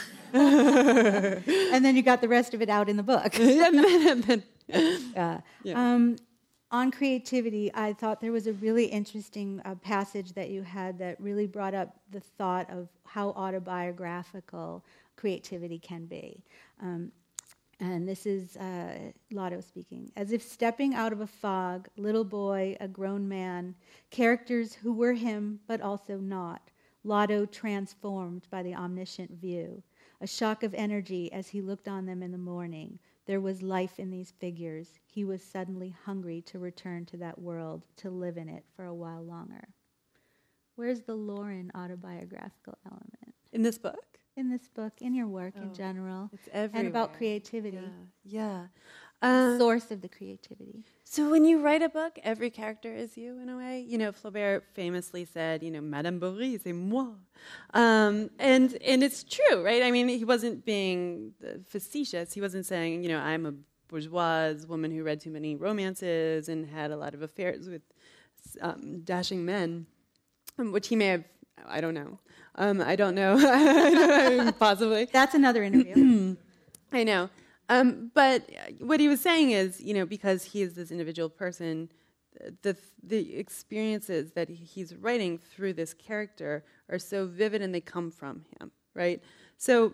And then you got the rest of it out in the book. and then, and then, uh, yeah. um, on creativity, I thought there was a really interesting uh, passage that you had that really brought up the thought of how autobiographical creativity can be. Um, And this is uh, Lotto speaking. As if stepping out of a fog, little boy, a grown man, characters who were him but also not, Lotto transformed by the omniscient view. A shock of energy as he looked on them in the morning. There was life in these figures. He was suddenly hungry to return to that world, to live in it for a while longer. Where's the Lauren autobiographical element? In this book? In this book, in your work oh, in general, it's everywhere. and about creativity. Yeah, yeah. The Um, source of the creativity. So when you write a book, every character is you in a way. You know, Flaubert famously said, you know, Madame Bovary, c'est moi. Um, and and it's true, right? I mean, he wasn't being uh, facetious. He wasn't saying, you know, I'm a bourgeoise woman who read too many romances and had a lot of affairs with um, dashing men, um, which he may have, I don't know. Um, I don't know. Possibly. That's another interview. I know. Um, but what he was saying is, you know, because he is this individual person, the the experiences that he's writing through this character are so vivid and they come from him, right? So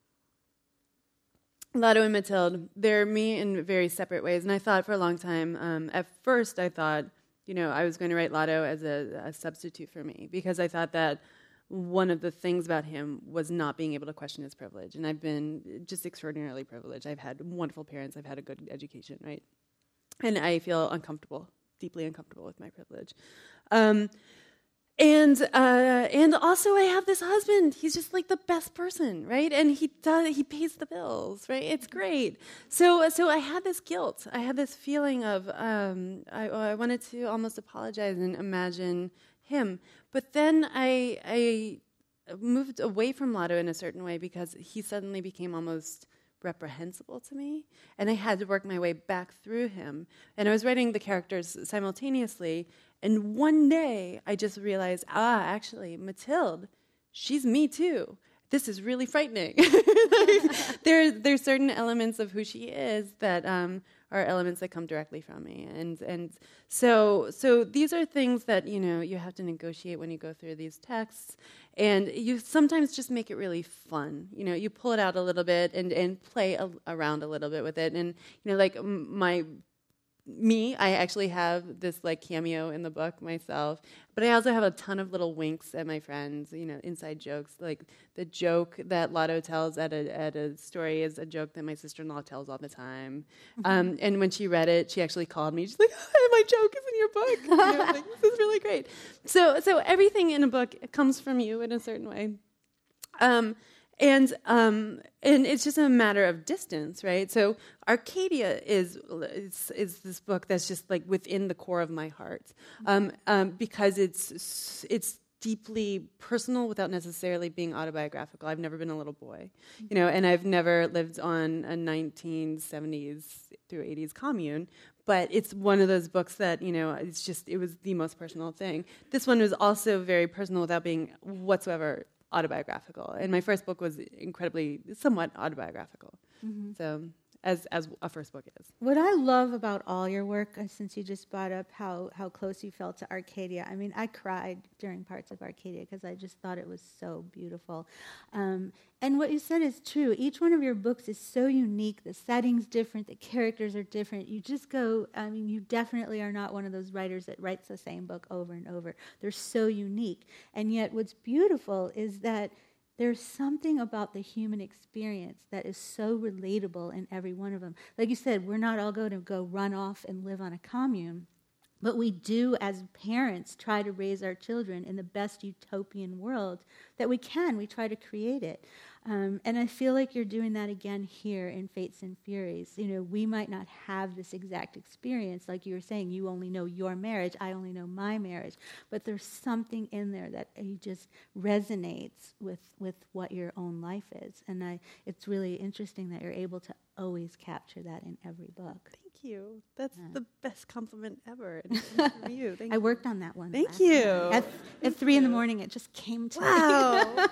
Lotto and Mathilde, they're me in very separate ways. And I thought for a long time, um, at first I thought, you know, I was going to write Lotto as a, a substitute for me because I thought that one of the things about him was not being able to question his privilege. And I've been just extraordinarily privileged. I've had wonderful parents. I've had a good education, right? And I feel uncomfortable, deeply uncomfortable with my privilege. Um, and uh, and also I have this husband. He's just like the best person, right? And he does he pays the bills, right? It's great. So so I had this guilt. I had this feeling of um, I, I wanted to almost apologize and imagine him. But then I I moved away from Lotto in a certain way because he suddenly became almost reprehensible to me, and I had to work my way back through him. And I was writing the characters simultaneously, and one day I just realized, ah, actually, Mathilde, she's me too. This is really frightening. like, there, there's certain elements of who she is that um, are elements that come directly from me, and and so so these are things that you know you have to negotiate when you go through these texts, and you sometimes just make it really fun. You know, you pull it out a little bit and and play a, around a little bit with it, and you know, like m- my. Me, I actually have this like cameo in the book myself, but I also have a ton of little winks at my friends, you know, inside jokes. Like the joke that Lotto tells at a at a story is a joke that my sister-in-law tells all the time. Mm-hmm. Um, and when she read it, she actually called me. She's like, oh, "My joke is in your book." And I was like, "This is really great." So, so everything in a book comes from you in a certain way. Um, And um, and it's just a matter of distance, right? So Arcadia is, is is this book that's just like within the core of my heart, um, um, because it's it's deeply personal without necessarily being autobiographical. I've never been a little boy, you know, and I've never lived on a nineteen seventies through eighties commune. But it's one of those books that, you know, it's just it was the most personal thing. This one was also very personal without being whatsoever autobiographical, and my first book was incredibly, somewhat autobiographical. Mm-hmm. So, as as a first book is. What I love about all your work, uh, since you just brought up how how close you felt to Arcadia, I mean, I cried during parts of Arcadia because I just thought it was so beautiful. Um, and what you said is true. Each one of your books is so unique. The setting's different. The characters are different. You just go. I mean, you definitely are not one of those writers that writes the same book over and over. They're so unique. And yet, what's beautiful is that there's something about the human experience that is so relatable in every one of them. Like you said, we're not all going to go run off and live on a commune, But we do, as parents, try to raise our children in the best utopian world that we can. We try to create it. Um, and I feel like you're doing that again here in Fates and Furies. You know, we might not have this exact experience. Like you were saying, you only know your marriage, I only know my marriage. But there's something in there that uh, just resonates with, with what your own life is. And I, it's really interesting that you're able to always capture that in every book. Thank you. That's Yeah. the best compliment ever. And from you. Thank I you. worked on that one. Thank last you. night. At, at three in the morning, it just came to me. Wow.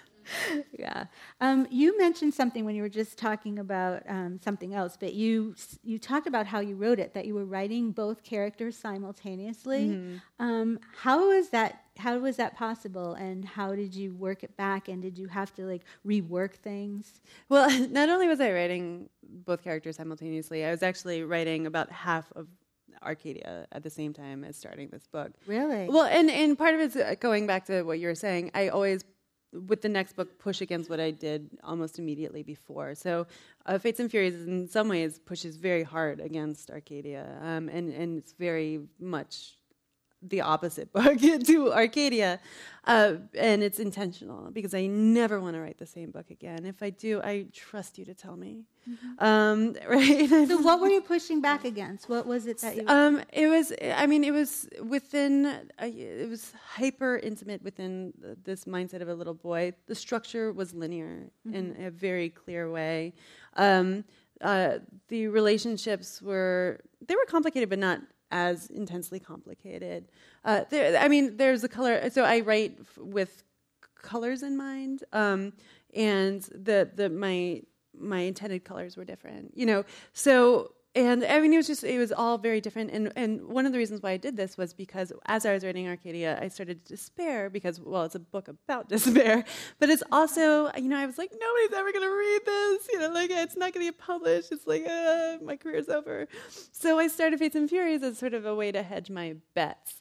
Yeah. Um, you mentioned something when you were just talking about um, something else, but you you talked about how you wrote it, that you were writing both characters simultaneously. Mm-hmm. Um, how was that? How was that possible? And how did you work it back? And did you have to like rework things? Well, not only was I writing both characters simultaneously, I was actually writing about half of Arcadia at the same time as starting this book. Really? Well, and, and part of it's uh, going back to what you were saying. I always, with the next book, push against what I did almost immediately before. So uh, Fates and Furies, in some ways, pushes very hard against Arcadia, um, and, and it's very much the opposite book to Arcadia, uh, and it's intentional because I never want to write the same book again. If I do, I trust you to tell me. Mm-hmm. Um, right? So what were you pushing back against? What was it that you... Um, it was, I mean, it was within, uh, it was hyper intimate within the, this mindset of a little boy. The structure was linear mm-hmm. in a very clear way. Um, uh, the relationships were, they were complicated, but not as intensely complicated. Uh, there, I mean, there's a color. So I write f- with colors in mind, um, and the the my my intended colors were different. You know, so. And I mean, it was just, it was all very different. And and one of the reasons why I did this was because as I was writing Arcadia, I started to despair because, well, it's a book about despair. But it's also, you know, I was like, nobody's ever going to read this. You know, like, it's not going to get published. It's like, uh, my career's over. So I started Fates and Furies as sort of a way to hedge my bets.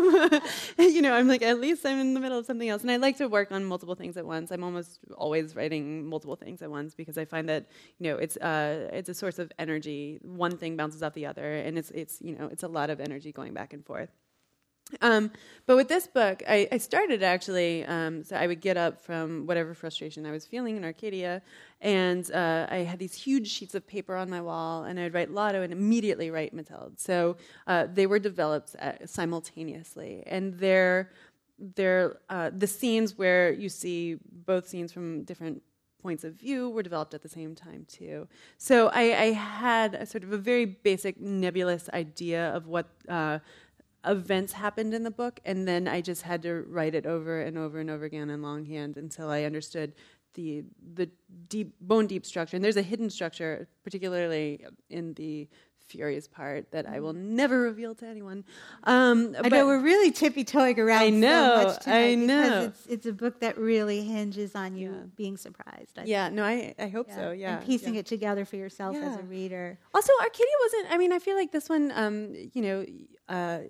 You know, I'm like, at least I'm in the middle of something else. And I like to work on multiple things at once. I'm almost always writing multiple things at once because I find that, you know, it's uh, it's a source of energy. One thing bounces off the other, and it's it's you know it's a lot of energy going back and forth. Um, but with this book, I, I started actually. Um, so I would get up from whatever frustration I was feeling in Arcadia, and uh, I had these huge sheets of paper on my wall, and I'd write Lotto and immediately write Mathilde. So uh, they were developed uh, simultaneously, and they're they're uh, the scenes where you see both scenes from different points of view were developed at the same time too. So I, I had a sort of a very basic nebulous idea of what uh, events happened in the book, and then I just had to write it over and over and over again in longhand until I understood the the deep bone deep structure. And there's a hidden structure, particularly in the Furies part, that I will never reveal to anyone. Um, I know we're really tippy-toeing around I know, so much tonight I know. because it's, it's a book that really hinges on you Yeah. being surprised. I yeah, think. no, I, I hope Yeah. so, yeah. And piecing yeah. it together for yourself as Yeah. a reader. Also, Arcadia wasn't, I mean, I feel like this one, um, you know, uh,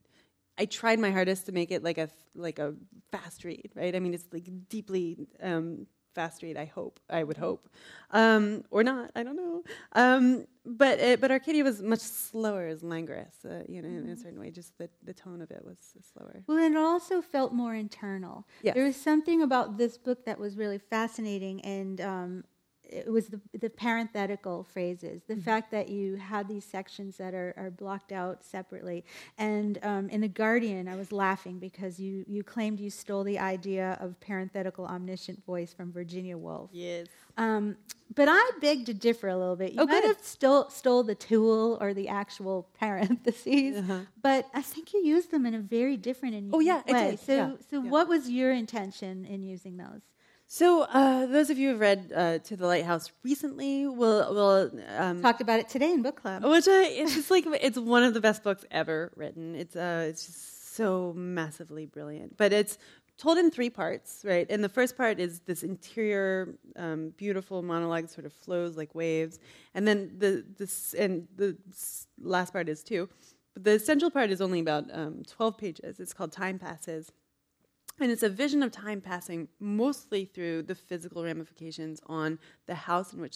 I tried my hardest to make it like a like a fast read, right? I mean, it's like deeply um, fast read, I hope, I would hope. Um, or not, I don't know. Um, but it, but Arcadia was much slower, as languorous, uh, you know, in a certain way. Just the, the tone of it was slower. Well, and it also felt more internal. Yes. There was something about this book that was really fascinating, and um, it was the, the parenthetical phrases, the mm-hmm. fact that you had these sections that are, are blocked out separately. And um, in The Guardian, I was laughing because you, you claimed you stole the idea of parenthetical omniscient voice from Virginia Woolf. Yes. Um, but I beg to differ a little bit. You Oh, might good. have stole, stole the tool or the actual parentheses, Uh-huh. but I think you used them in a very different and Oh, unique yeah, I way. did. So, Yeah, so yeah. what was your intention in using those? So uh, those of you who have read uh, To the Lighthouse recently will will um, Talked about it today in book club. which I, it's just like it's one of the best books ever written. It's uh, it's just so massively brilliant. But it's told in three parts, right? And the first part is this interior, um, beautiful monologue that sort of flows like waves, and then the this and the last part is too. But the central part is only about um, twelve pages. It's called Time Passes. And it's a vision of time passing mostly through the physical ramifications on the house in which the,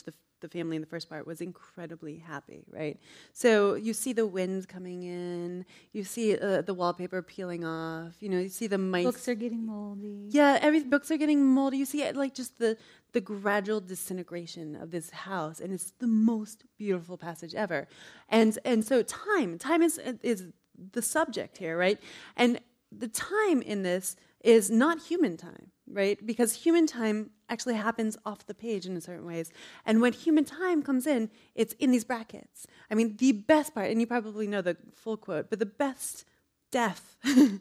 the family in the first part was incredibly happy, right? So you see the wind coming in, you see uh, the wallpaper peeling off, you know, you see the mice. Books are getting moldy. Yeah, every books are getting moldy. You see it, like just the the gradual disintegration of this house, and it's the most beautiful passage ever. And and so time, time is is the subject here, right? And the time in this is not human time, right? Because human time actually happens off the page in certain ways. And when human time comes in, it's in these brackets. I mean, the best part, and you probably know the full quote, but the best death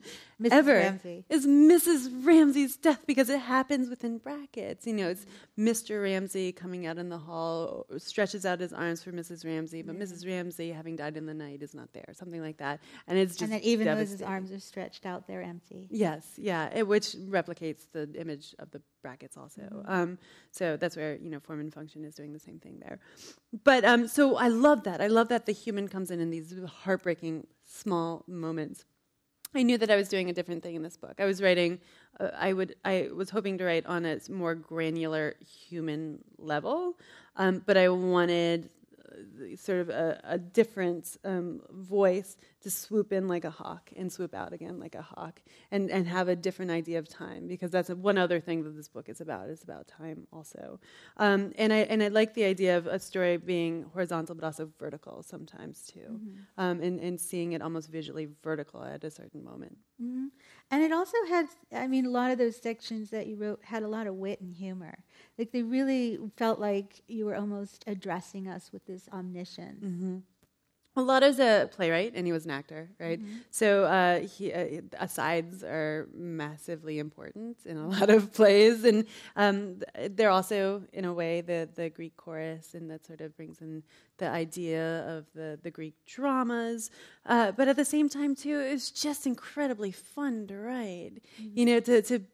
ever Ramsey. is Missus Ramsey's death, because it happens within brackets. You know, it's Mister Ramsey coming out in the hall, stretches out his arms for Missus Ramsey, but yeah. Missus Ramsey, having died in the night, is not there, something like that. And it's just And that even though his arms are stretched out, they're empty. Yes, yeah, it, which replicates the image of the brackets also. Mm-hmm. Um, so that's where, you know, form and function is doing the same thing there. But um, so I love that. I love that the human comes in in these heartbreaking small moments. I knew that I was doing a different thing in this book. I was writing, uh, I would, I was hoping to write on a more granular human level, um, but I wanted uh, sort of a, a different um, voice to swoop in like a hawk and swoop out again like a hawk, and, and have a different idea of time, because that's a, one other thing that this book is about. It's about time also. Um, and I and I like the idea of a story being horizontal but also vertical sometimes too, mm-hmm. um, and, and seeing it almost visually vertical at a certain moment. Mm-hmm. And it also had, I mean, a lot of those sections that you wrote had a lot of wit and humor. Like they really felt like you were almost addressing us with this omniscience. Mm-hmm. Well, Lotto's a playwright, and he was an actor, right? Mm-hmm. So uh, he, uh, asides are massively important in a lot of plays, and um, they're also, in a way, the, the Greek chorus, and that sort of brings in the idea of the, the Greek dramas. Uh, but at the same time, too, it's just incredibly fun to write. Mm-hmm. You know, to, to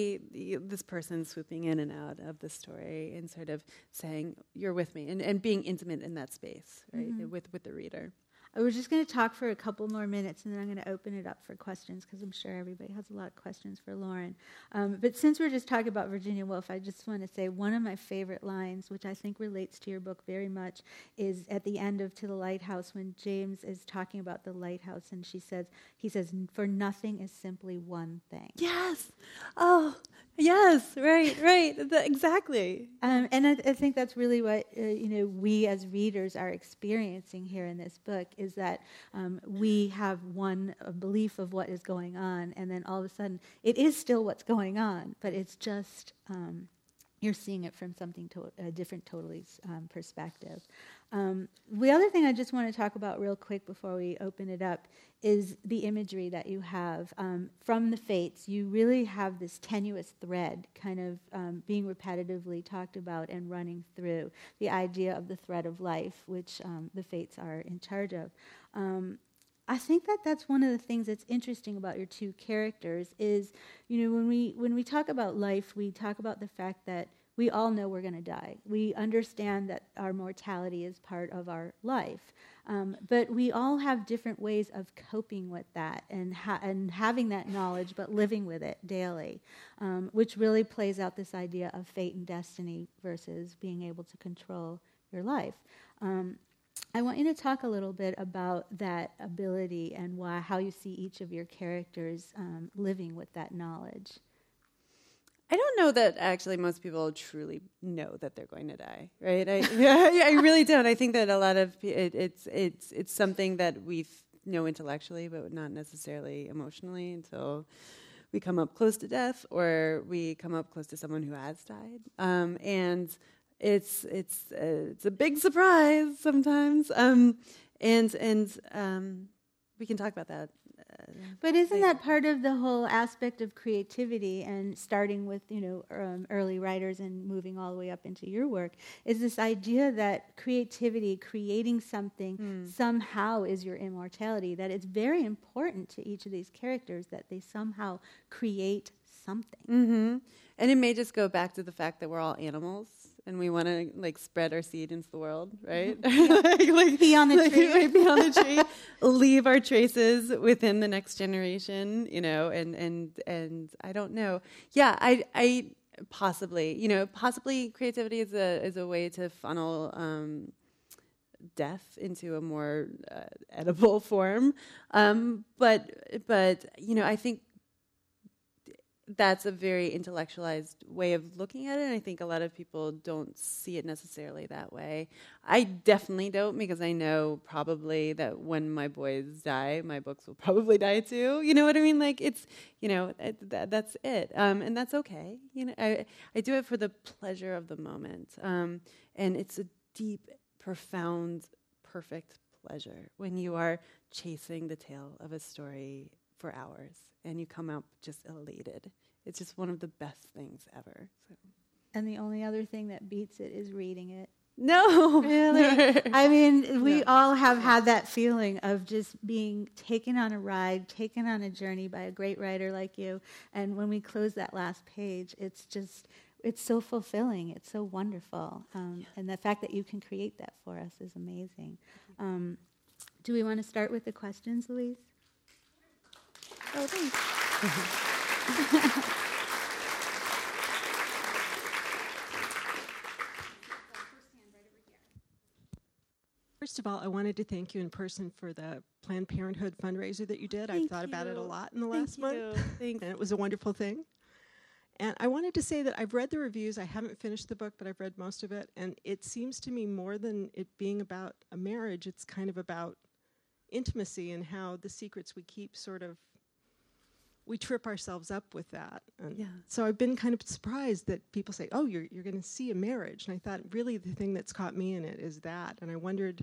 be this person swooping in and out of the story and sort of saying, you're with me, and, and being intimate in that space, right, mm-hmm. with, with the reader. We're just going to talk for a couple more minutes, and then I'm going to open it up for questions, because I'm sure everybody has a lot of questions for Lauren. Um, but since we're just talking about Virginia Woolf, I just want to say one of my favorite lines, which I think relates to your book very much, is at the end of To the Lighthouse, when James is talking about the lighthouse, and she says, he says, for nothing is simply one thing. Yes. Oh, yes, right, right, the, exactly. Um, and I, I think that's really what uh, you know we as readers are experiencing here in this book, is that um, we have one a belief of what is going on, and then all of a sudden it is still what's going on, but it's just um, you're seeing it from something to a different totally um, perspective. Um, the other thing I just want to talk about real quick before we open it up is the imagery that you have. Um, from the Fates, you really have this tenuous thread kind of um, being repetitively talked about and running through the idea of the thread of life, which um, the Fates are in charge of. Um, I think that that's one of the things that's interesting about your two characters is, you know, when we when we talk about life, we talk about the fact that we all know we're going to die. We understand that our mortality is part of our life. Um, but we all have different ways of coping with that and, ha- and having that knowledge, but living with it daily, um, which really plays out this idea of fate and destiny versus being able to control your life. Um, I want you to talk a little bit about that ability and why, how you see each of your characters um, living with that knowledge. I don't know that actually most people truly know that they're going to die, right? I, yeah, I really don't. I think that a lot of it, it's it's it's something that we know intellectually, but not necessarily emotionally until we come up close to death, or we come up close to someone who has died, um, and it's it's uh, it's a big surprise sometimes, um, and and um, we can talk about that. But isn't that part of the whole aspect of creativity, and starting with, you know, um, early writers and moving all the way up into your work, is this idea that creativity, creating something mm. somehow is your immortality, that it's very important to each of these characters that they somehow create something. Mm-hmm. And it may just go back to the fact that we're all animals, and we want to like spread our seed into the world, right? Yeah. like, like pee on the like, tree, like, pee on the tree, leave our traces within the next generation, you know. And and and I don't know. Yeah, I I possibly, you know, possibly creativity is a is a way to funnel um, death into a more uh, edible form. Um, but but you know, I think that's a very intellectualized way of looking at it, and I think a lot of people don't see it necessarily that way. I definitely don't, because I know probably that when my boys die, my books will probably die too. You know what I mean? Like, it's, you know, it, that, that's it, um, and that's okay. You know, I I do it for the pleasure of the moment, um, and it's a deep, profound, perfect pleasure when you are chasing the tail of a story for hours and you come out just elated. It's just one of the best things ever. So. And the only other thing that beats it is reading it. No. Really? I mean, we no. all have had that feeling of just being taken on a ride, taken on a journey by a great writer like you. And when we close that last page, it's just, it's so fulfilling. It's so wonderful. Um, and the fact that you can create that for us is amazing. Um, do we want to start with the questions, Louise? Oh, thanks. First of all, I wanted to thank you in person for the Planned Parenthood fundraiser that you did. Thank I've thought you. about it a lot in the Thank last you. month, Thanks. and it was a wonderful thing. And I wanted to say that I've read the reviews. I haven't finished the book, but I've read most of it, and it seems to me more than it being about a marriage, it's kind of about intimacy and how the secrets we keep sort of, we trip ourselves up with that. And Yeah. so I've been kind of surprised that people say, oh, you're you're going to see a marriage. And I thought, really, the thing that's caught me in it is that. And I wondered,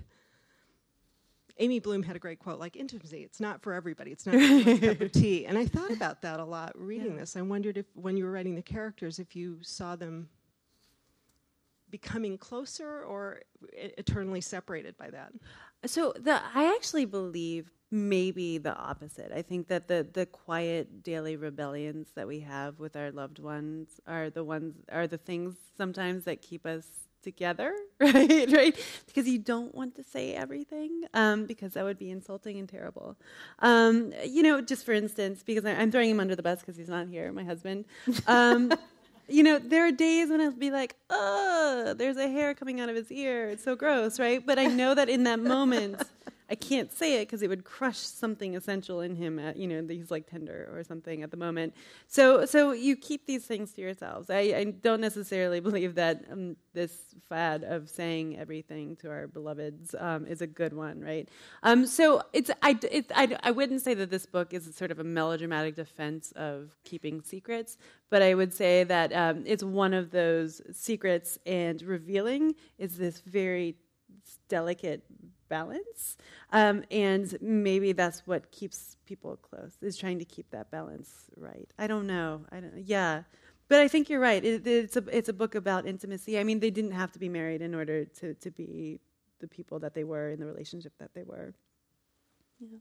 Amy Bloom had a great quote, like, intimacy, it's not for everybody. It's not a cup of tea. And I thought about that a lot reading Yeah. this. I wondered if, when you were writing the characters, if you saw them becoming closer or e- eternally separated by that. So the I actually believe maybe the opposite. I think that the the quiet daily rebellions that we have with our loved ones are the ones are the things sometimes that keep us together, right? Right? Because you don't want to say everything, um, because that would be insulting and terrible. Um, you know, just for instance, because I, I'm throwing him under the bus because he's not here, my husband. Um, You know, there are days when I'll be like, oh, there's a hair coming out of his ear. It's so gross, right? But I know that in that moment, I can't say it because it would crush something essential in him. At, you know, he's like tender or something at the moment. So so you keep these things to yourselves. I, I don't necessarily believe that um, this fad of saying everything to our beloveds um, is a good one, right? Um, so it's I, it, I, I wouldn't say that this book is sort of a melodramatic defense of keeping secrets, but I would say that um, it's one of those secrets, and revealing is this very delicate balance, um, and maybe that's what keeps people close, is trying to keep that balance right. I don't know. I don't. Yeah, but I think you're right. It, it's a it's a book about intimacy. I mean, they didn't have to be married in order to to be the people that they were in the relationship that they were. Yeah.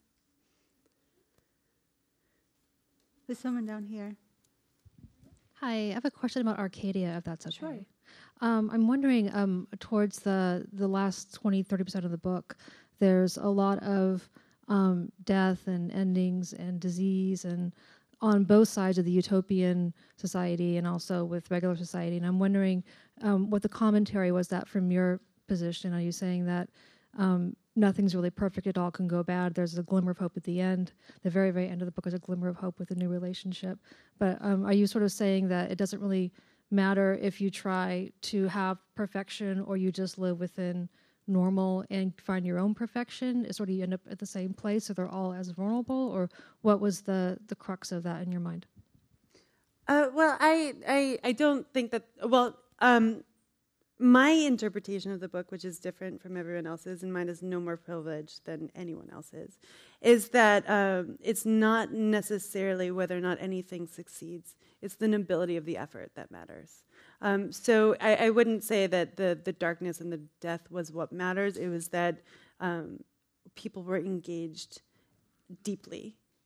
There's someone down here. Hi, I have a question about Arcadia, if that's okay. Sure. Um, I'm wondering, um, towards the, the last twenty, thirty percent of the book, there's a lot of um, death and endings and disease, and on both sides of the utopian society and also with regular society. And I'm wondering um, what the commentary was that from your position. Are you saying that um, nothing's really perfect, it all can go bad? There's a glimmer of hope at the end. The very, very end of the book is a glimmer of hope with a new relationship. But um, are you sort of saying that it doesn't really matter if you try to have perfection or you just live within normal and find your own perfection? Is sort of you end up at the same place, so they're all as vulnerable? Or what was the, the crux of that in your mind? Uh, well, I, I I don't think that. Well, um, my interpretation of the book, which is different from everyone else's, and mine is no more privileged than anyone else's, is that um, it's not necessarily whether or not anything succeeds. It's the nobility of the effort that matters. Um, so I, I wouldn't say that the, the darkness and the death was what matters. It was that um, people were engaged deeply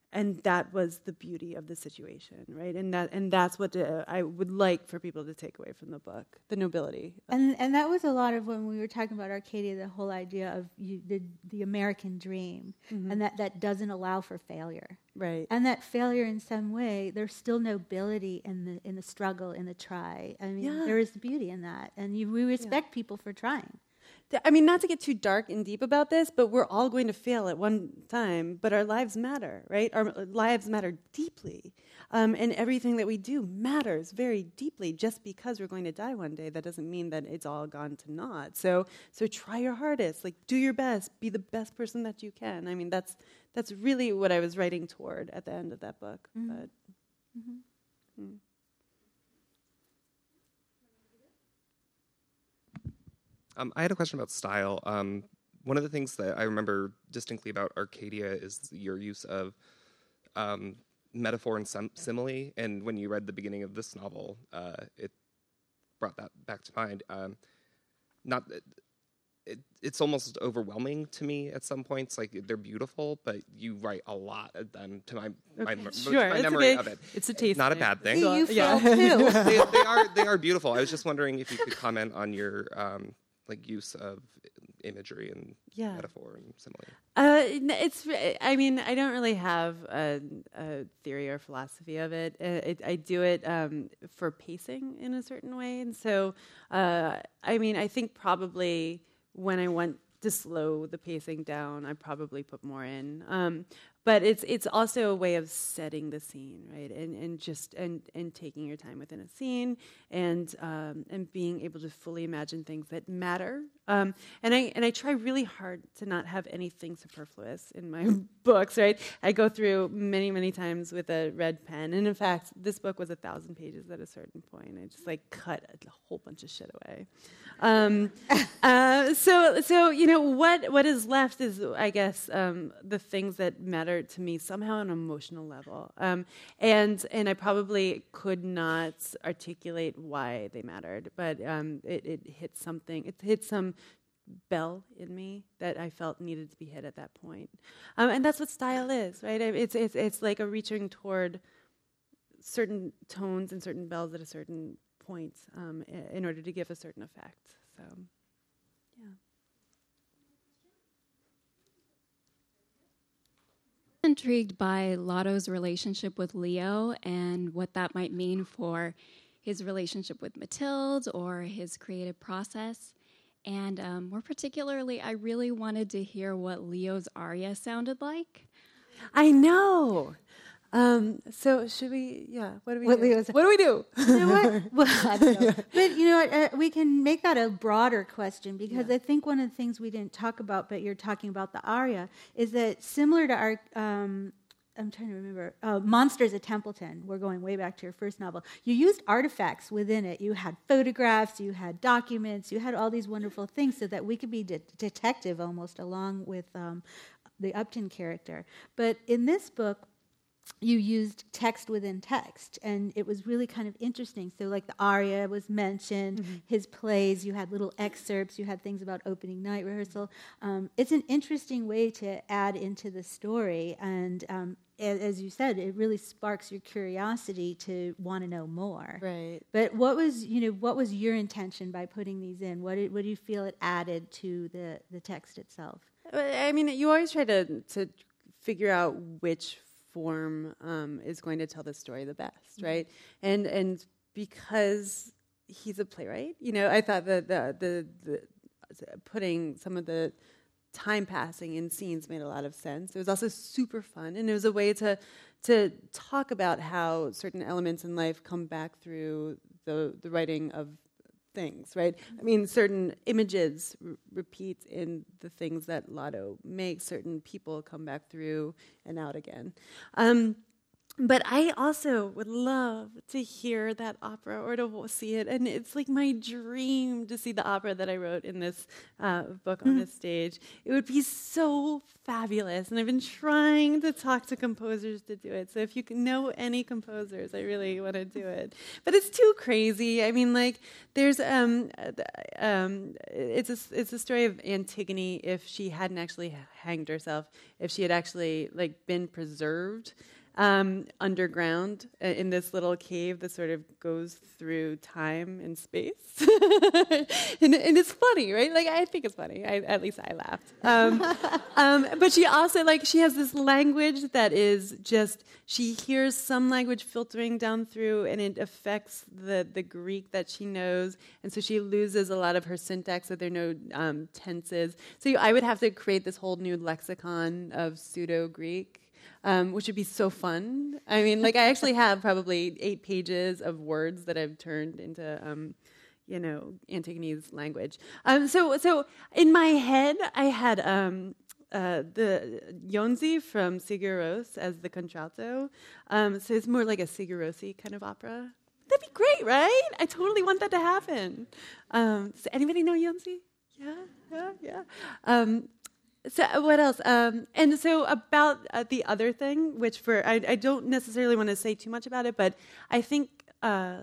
and that was the beauty of the situation, right? And that and that's what uh, I would like for people to take away from the book, the nobility. And and that was a lot of when we were talking about Arcadia, the whole idea of you, the the American dream, mm-hmm. and that, that doesn't allow for failure, right? And that failure, in some way, there's still nobility in the in the struggle, in the try. I mean, yeah. there is beauty in that, and you, we respect yeah. people for trying. I mean, not to get too dark and deep about this, but we're all going to fail at one time, but our lives matter, right? Our lives matter deeply. Um, and everything that we do matters very deeply. Just because we're going to die one day, that doesn't mean that it's all gone to naught. So so try your hardest. Like, do your best. Be the best person that you can. I mean, that's that's really what I was writing toward at the end of that book. Mm-hmm. But, mm-hmm. Mm. Um, I had a question about style. Um, one of the things that I remember distinctly about Arcadia is your use of um, metaphor and sim- simile. And when you read the beginning of this novel, uh, it brought that back to mind. Um, not, it, it's almost overwhelming to me at some points. Like, they're beautiful, but you write a lot of them to my, okay, my, sure, my memory okay. of it. It's a taste. Not a bad thing. You yeah. feel too. they, they are they are beautiful. I was just wondering if you could comment on your um, like use of imagery and yeah. metaphor and simile. Uh, it's. I mean, I don't really have a, a theory or philosophy of it. Uh, it I do it um, for pacing in a certain way, and so uh, I mean, I think probably when I want to slow the pacing down, I probably put more in. Um, But it's it's also a way of setting the scene, right? And and just and, and taking your time within a scene, and um, and being able to fully imagine things that matter. Um, and I and I try really hard to not have anything superfluous in my books, right? I go through many many times with a red pen, and in fact, this book was a thousand pages at a certain point. I just like cut a whole bunch of shit away. Um, uh, so so you know what what is left is, I guess, um, the things that matter to me somehow on an emotional level, um, and and I probably could not articulate why they mattered, but um, it, it hit something. It hit some bell in me that I felt needed to be hit at that point, um, and that's what style is, right? It's it's it's like a reaching toward certain tones and certain bells at a certain point um, in order to give a certain effect. So, yeah. Intrigued by Lotto's relationship with Leo and what that might mean for his relationship with Mathilde or his creative process. And um, more particularly, I really wanted to hear what Leo's aria sounded like. I know. Um, so should we, yeah, what do we what do? Leo's what do we do? You know what? Well, I don't know. But, you know what, uh, we can make that a broader question, because yeah. I think one of the things we didn't talk about, but you're talking about the aria, is that similar to our, um, I'm trying to remember, uh, Monsters at Templeton, we're going way back to your first novel, you used artifacts within it. You had photographs, you had documents, you had all these wonderful things so that we could be de- detective almost along with um, the Upton character. But in this book, you used text within text, and it was really kind of interesting. So like the aria was mentioned, mm-hmm. his plays, you had little excerpts, you had things about opening night rehearsal. Um, it's an interesting way to add into the story, and um, as you said, it really sparks your curiosity to want to know more. Right. But what was, you know, what was your intention by putting these in? What did, what do you feel it added to the, the text itself? I mean, you always try to to figure out which form um, is going to tell the story the best, mm-hmm. right? And and because he's a playwright, you know, I thought that the, the the putting some of the time passing in scenes made a lot of sense. It was also super fun, and it was a way to to talk about how certain elements in life come back through the the writing of things, right? I mean, certain images r- repeat in the things that Lotto makes. Certain people come back through and out again. Um, But I also would love to hear that opera or to see it. And it's like my dream to see the opera that I wrote in this uh, book on this stage. It would be so fabulous. And I've been trying to talk to composers to do it. So if you can know any composers, I really want to do it. But it's too crazy. I mean, like, there's, um, um, it's, a, it's a story of Antigone if she hadn't actually hanged herself, if she had actually, like, been preserved. Um, underground uh, in this little cave that sort of goes through time and space. and, and it's funny, right? Like, I think it's funny. I, at least I laughed. Um, um, but she also, like, she has this language that is just, she hears some language filtering down through and it affects the, the Greek that she knows. And so she loses a lot of her syntax, so there are no um, tenses. So I would have to create this whole new lexicon of pseudo-Greek. Um, which would be so fun. I mean, like, I actually have probably eight pages of words that I've turned into, um, you know, Antigone's language. Um, so, so in my head, I had um, uh, the Jonsi from Sigur Rós as the contralto. Um, so it's more like a Sigur Rossi kind of opera. That'd be great, right? I totally want that to happen. Um, does anybody know Jonsi? Yeah, yeah, yeah. Um, So what else? Um, and so about uh, the other thing, which for I, I don't necessarily want to say too much about it, but I think uh,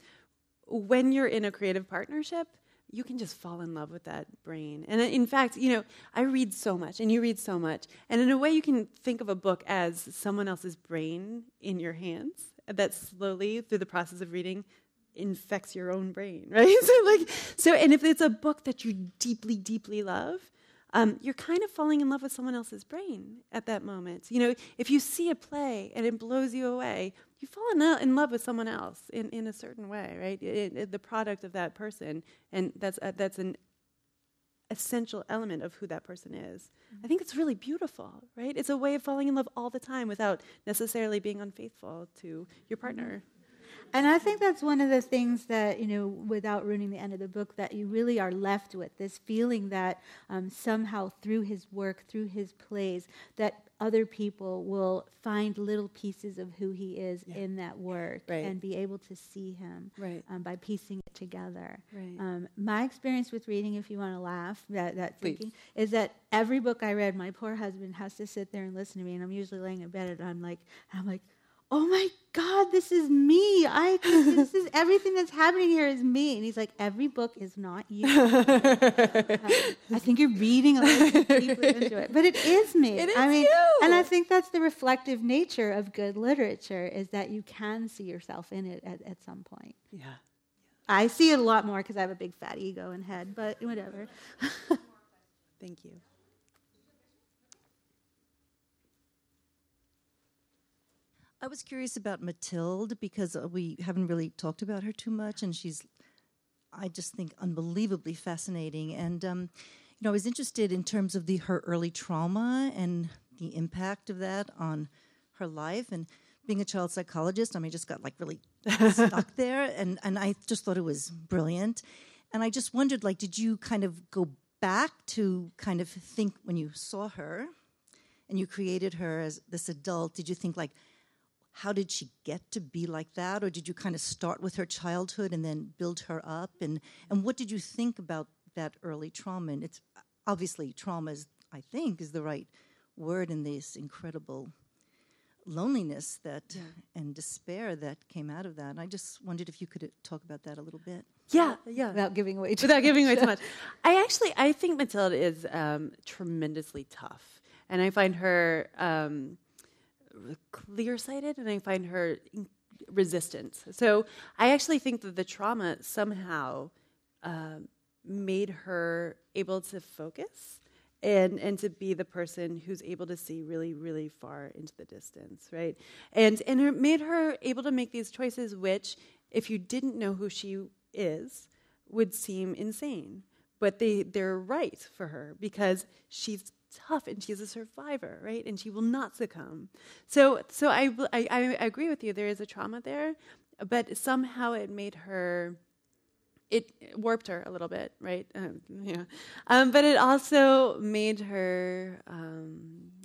when you're in a creative partnership, you can just fall in love with that brain. And in fact, you know, I read so much, and you read so much, and in a way, you can think of a book as someone else's brain in your hands that slowly, through the process of reading, infects your own brain, right? so like, so, and if it's a book that you deeply, deeply love. Um, you're kind of falling in love with someone else's brain at that moment. You know, if you see a play and it blows you away, you fall in, in love with someone else in, in a certain way, right? It, it, the product of that person, and that's uh, that's an essential element of who that person is. Mm-hmm. I think it's really beautiful, right? It's a way of falling in love all the time without necessarily being unfaithful to your partner. Mm-hmm. And I think that's one of the things that, you know, without ruining the end of the book, that you really are left with, this feeling that um, somehow through his work, through his plays, that other people will find little pieces of who he is yeah. in that work right. and be able to see him right. um, by piecing it together. Right. Um, my experience with reading, if you want to laugh, that, that thinking, is that every book I read, my poor husband has to sit there and listen to me, and I'm usually laying in bed, and I'm like, I'm like, oh my God, this is me. I think this is everything that's happening here is me. And he's like, every book is not you. uh, I think you're reading a little deeply into it. But it is me. It is I mean, you. And I think that's the reflective nature of good literature, is that you can see yourself in it at, at some point. Yeah. I see it a lot more because I have a big fat ego and head, but whatever. Thank you. I was curious about Mathilde because uh, we haven't really talked about her too much, and she's, I just think, unbelievably fascinating. And um, you know, I was interested in terms of the her early trauma and the impact of that on her life. And being a child psychologist, I mean, I just got like really stuck there, and and I just thought it was brilliant. And I just wondered, like, did you kind of go back to kind of think when you saw her, and you created her as this adult? Did you think like, how did she get to be like that? Or did you kind of start with her childhood and then build her up? And, and what did you think about that early trauma? And it's obviously trauma is, I think, is the right word in this incredible loneliness that yeah. and despair that came out of that. And I just wondered if you could talk about that a little bit. Yeah, yeah. Without giving away too Without much. giving away too much. I actually, I think Mathilde is um, tremendously tough. And I find her... Um, clear-sighted, and I find her resistant. So I actually think that the trauma somehow uh, made her able to focus and and to be the person who's able to see really, really far into the distance, right? And and it made her able to make these choices which, if you didn't know who she is, would seem insane. But they, they're right for her because she's tough and she's a survivor, right? And she will not succumb. So so I, I, I agree with you. There is a trauma there, but somehow it made her, it warped her a little bit, right? Um, yeah. Um, but it also made her um,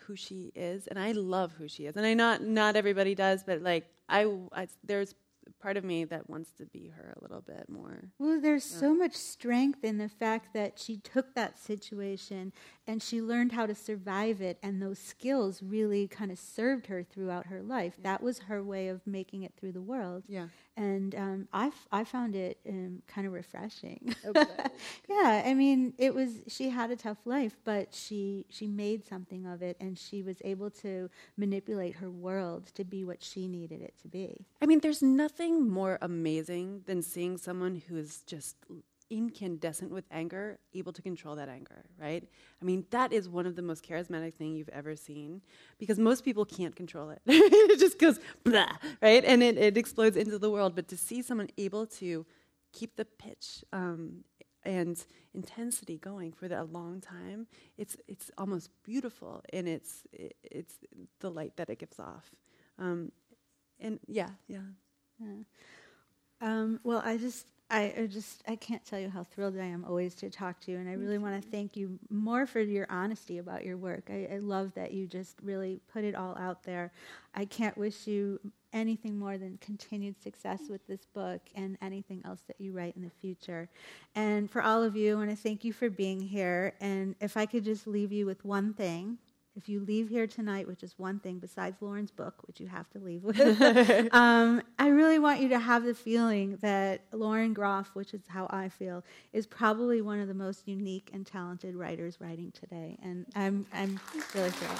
who she is, and I love who she is. And I not not everybody does, but like I, I there's part of me that wants to be her a little bit more. Well, there's Yeah. so much strength in the fact that she took that situation and she learned how to survive it, and those skills really kind of served her throughout her life. That was her way of making it through the world. Yeah. And um, I, f- I found it um, kind of refreshing. Okay. Yeah, I mean, it was, she had a tough life, but she she made something of it, and she was able to manipulate her world to be what she needed it to be. I mean, there's nothing more amazing than seeing someone who is just incandescent with anger, able to control that anger, right? I mean, that is one of the most charismatic things you've ever seen, because most people can't control it. It just goes blah, right? And it, it explodes into the world. But to see someone able to keep the pitch um, and intensity going for a long time, it's it's almost beautiful, and it's it, it's the light that it gives off. Um, and yeah, yeah. Yeah. Um, well, I just, I, I just, I can't tell you how thrilled I am always to talk to you, and I really want to thank you more for your honesty about your work. I, I love that you just really put it all out there. I can't wish you anything more than continued success with this book and anything else that you write in the future. And for all of you, I want to thank you for being here. And if I could just leave you with one thing. If you leave here tonight, which is one thing besides Lauren's book, which you have to leave with, um, I really want you to have the feeling that Lauren Groff, which is how I feel, is probably one of the most unique and talented writers writing today. And I'm I'm really thrilled.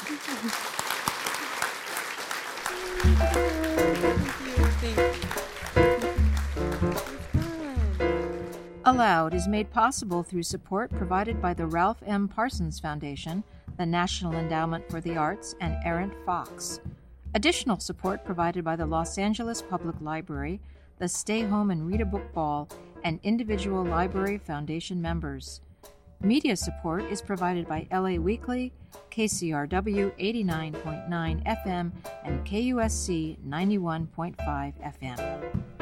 Aloud is made possible through support provided by the Ralph M. Parsons Foundation, the National Endowment for the Arts, and Errant Fox. Additional support provided by the Los Angeles Public Library, the Stay Home and Read a Book Ball, and individual Library Foundation members. Media support is provided by L A Weekly, K C R W eighty-nine point nine F M, and K U S C ninety-one point five F M.